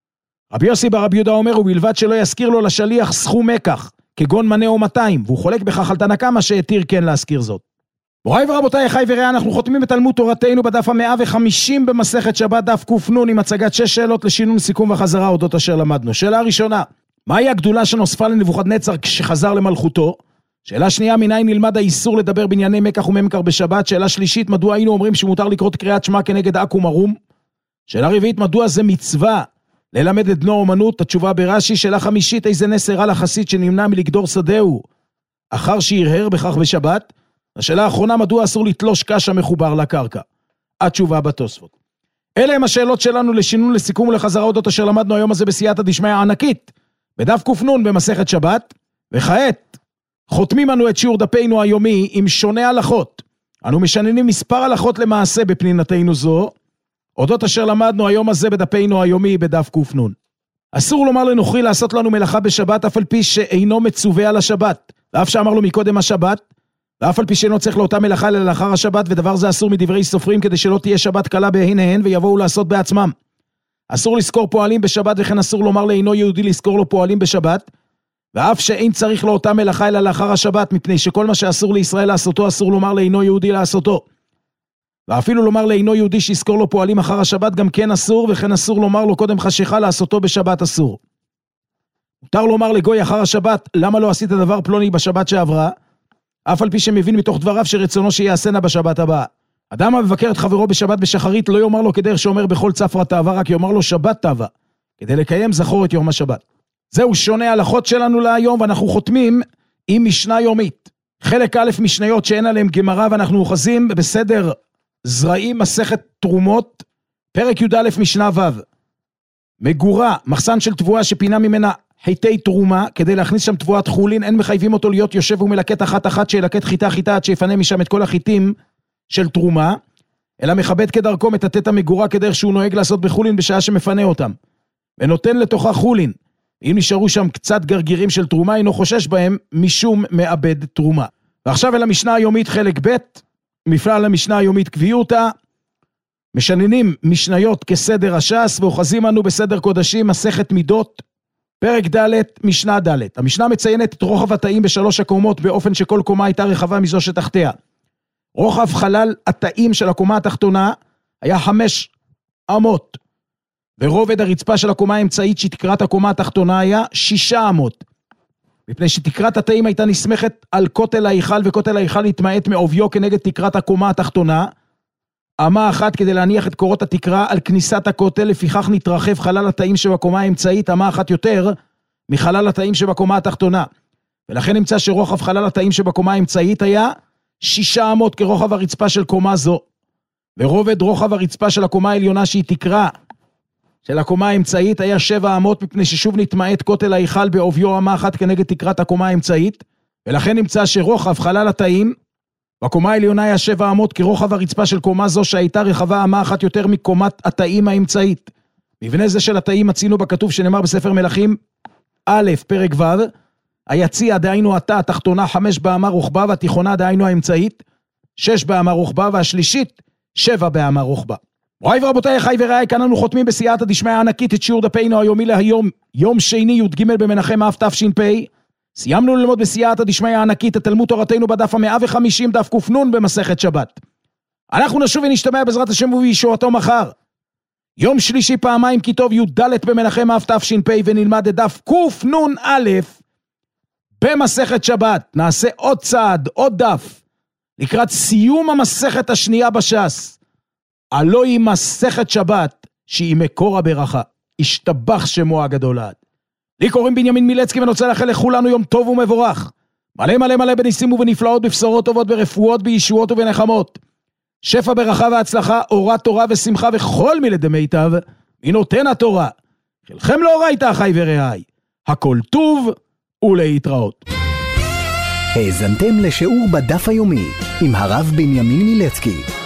Speaker 3: רבי יוסי ברבי יהודה אומר, ובלבד שלא יזכיר לו לשליח סכום מקח, כגון מנה או מאתיים, והוא חולק בכך על תנא קמא שהתיר כן להזכיר זאת. מוריי ורבותיי, אחי ורעי, אנחנו חותמים את תלמוד תורתנו בדף ה-מאה וחמישים במסכת שבת דף קנ"ן עם הצגת שש שאלות לשינון סיכום וחזרה אודות אשר למדנו. שאלה ראשונה, מהי הגדולה שנוספה לנבוכדנצר כשחזר למלכותו? שאלה שנייה, מניין נלמד האיסור לדבר בענייני מקח וממכר בשבת? שאלה שלישית, מדוע היינו אומרים שמותר לקרוא קריאת שמע כנגד עכו"ם ערום? שאלה רביעית, מדוע זה מצווה ללמד את בנו אומנות? התשובה ברש"י. שאלה חמישית, איזה נס אירע לחסיד שנמנע מלגדור שדהו אחר שהרהר בכך בשבת? השאלה האחרונה, מדוע אסור לתלוש קש המחובר לקרקע? התשובה בתוספות. אלה הם השאלות שלנו לשינון, לסיכום ולחזרה אודות אשר למדנו היום הזה בסייעתא דשמיא ענקית בדף קנ"ן במסכת שבת. וכעת חותמים אנו את שיעור דפנו היומי עם שונה הלכות. אנו משננים מספר הלכות למעשה בפנינתנו זו אודות אשר למדנו היום הזה בדפנו היומי בדף קנ"ן. אסור לומר לנוכרי לעשות לנו מלאכה בשבת אף על פי שאינו מצווה על השבת, ואף שאמר לו מקודם השבת, ואף על פי שאינו צריך לאותה מלאכה אלא לאחר השבת, ודבר זה אסור מדברי סופרים כדי שלא תהיה שבת קלה בהינהן ויבואו לעשות בעצמם. אסור לזכור פועלים בשבת, וכן אסור לומר לאינו יהודי לזכור לו פועלים בשבת, ואף שאין צריך לאותה מלאכה אלא לאחר השבת, מפני שכל מה שאסור לישראל לעשותו אסור לומר לאינו יהודי לעשותו. ואפילו לומר לאינו יהודי שיזכור לו פועלים אחר השבת גם כן אסור, וכן אסור לומר לו קודם חשיכה לעשותו בשבת אסור. מותר לומר לגוי אחר השבת, למה לא עשית דבר פלוני בשבת שעברה? אף על פי שמבין מתוך דבריו שרצונו שיעשנה בשבת הבאה. אדם המבקר את חברו בשבת בשחרית לא יאמר לו כדרך שאומר בכל צפרא טבא, רק יאמר לו שבת טבא, כדי לקיים זכור את יום השבת. זהו שונה הלכות שלנו להיום, ואנחנו חותמים עם משנה יומית. חלק א' משניות שאין עליהם גמרא, ואנחנו אוחזים בסדר זרעים מסכת תרומות, פרק י"א משנה ו'. מגורה, מחסן של תבואה שפינה ממנה חיטי תרומה, כדי להכניס שם תבואת חולין, אין מחייבים אותו להיות יושב ומלקט אחת אחת, שילקט חיטה חיטה עד שיפנה משם את כל החיטים של תרומה, אלא מכבד כדרכו מטאטא את המגורה כדרך שהוא נוהג לעשות בחולין בשעה שמפנה אותם, ונותן לתוכה חולין. אם נשארו שם קצת גרגירים של תרומה, אינו חושש בהם משום מאבד תרומה. ועכשיו אל המשנה היומית חלק ב', מפעל המשנה היומית קביעותה, משננים משניות כסדר הש"ס, ואוחזים אנו בסדר קודשים מסכת מידות, פרק ד' משנה ד'. המשנה מציינת את רוחב התאים בשלוש הקומות, באופן שכל קומה הייתה רחבה מזו שתחתיה. רוחב חלל התאים של הקומה התחתונה היה חמש אמות, ורובד הרצפה של הקומה האמצעית שתקרת הקומה התחתונה היה שישה אמות, מפני שתקרת התאים הייתה נסמכת על כותל ההיכל, וכותל ההיכל התמעט מעוביו כנגד תקרת הקומה התחתונה, אמה אחת כדי להניח את קורות התקרה על כניסת הכותל, לפיכך נתרחב חלל התאים שבקומה האמצעית אמה אחת יותר מחלל התאים שבקומה התחתונה, ולכן נמצא שרוחב חלל התאים שבקומה האמצעית היה שישה אמות כרוחב הרצפה של קומה זו, ורובד רוחב הרצפה של הקומה העליונה שהיא תקרה של הקומה האמצעית היה שבע אמות, מפני ששוב נתמעט כותל ההיכל בעוביו אמה אחת כנגד תקרת הקומה האמצעית, ולכן נמצא שרוחב חלל התאים בקומה העליונה היה שבע אמות כרוחב הרצפה של קומה זו שהייתה רחבה אמה אחת יותר מקומת התאים האמצעית. מבנה זה של התאים מצינו בכתוב שנאמר בספר מלכים, א', פרק ו', היציע דהיינו התא, התחתונה חמש באמה רוחבה, והתיכונה דהיינו האמצעית, שש באמה רוחבה, והשלישית, שבע באמה רוחבה. מוריי ורבותיי, אחיי ורעיי, כאן אנו חותמים בסייעתא דשמיא הענקית את שיעור דפנו היומי להיום, יום שני י"ג במנחם אב תש"פ. סיימנו ללמוד בסייעתא דשמיא הענקית את תלמוד תורתנו בדף ה-מאה וחמישים, דף קנ"ן במסכת שבת. אנחנו נשוב ונשתמע בעזרת השם ובישועתו מחר. יום שלישי פעמיים כי טוב י"ד במנחם אב תש"פ, ונלמד את דף קנ"א במסכת שבת. נעשה עוד צעד, עוד דף, לקראת סיום המסכת השנייה בש"ס. הלא היא מסכת שבת שהיא מקור הברכה. השתבח שמו הגדול לעד. לי קוראים בנימין מילצקי, ונוצא לאחל לכולנו יום טוב ומבורך. מלא מלא מלא בניסים ובנפלאות, בבשורות טובות, ברפואות, בישועות ובנחמות. שפע ברכה והצלחה, אורת תורה ושמחה וכל מילי דמיטב, מנותן התורה. חלכם לאורייתא אחיי ורעיי. הכל טוב ולהתראות.
Speaker 2: האזנתם לשיעור בדף היומי עם הרב בנימין מילצקי.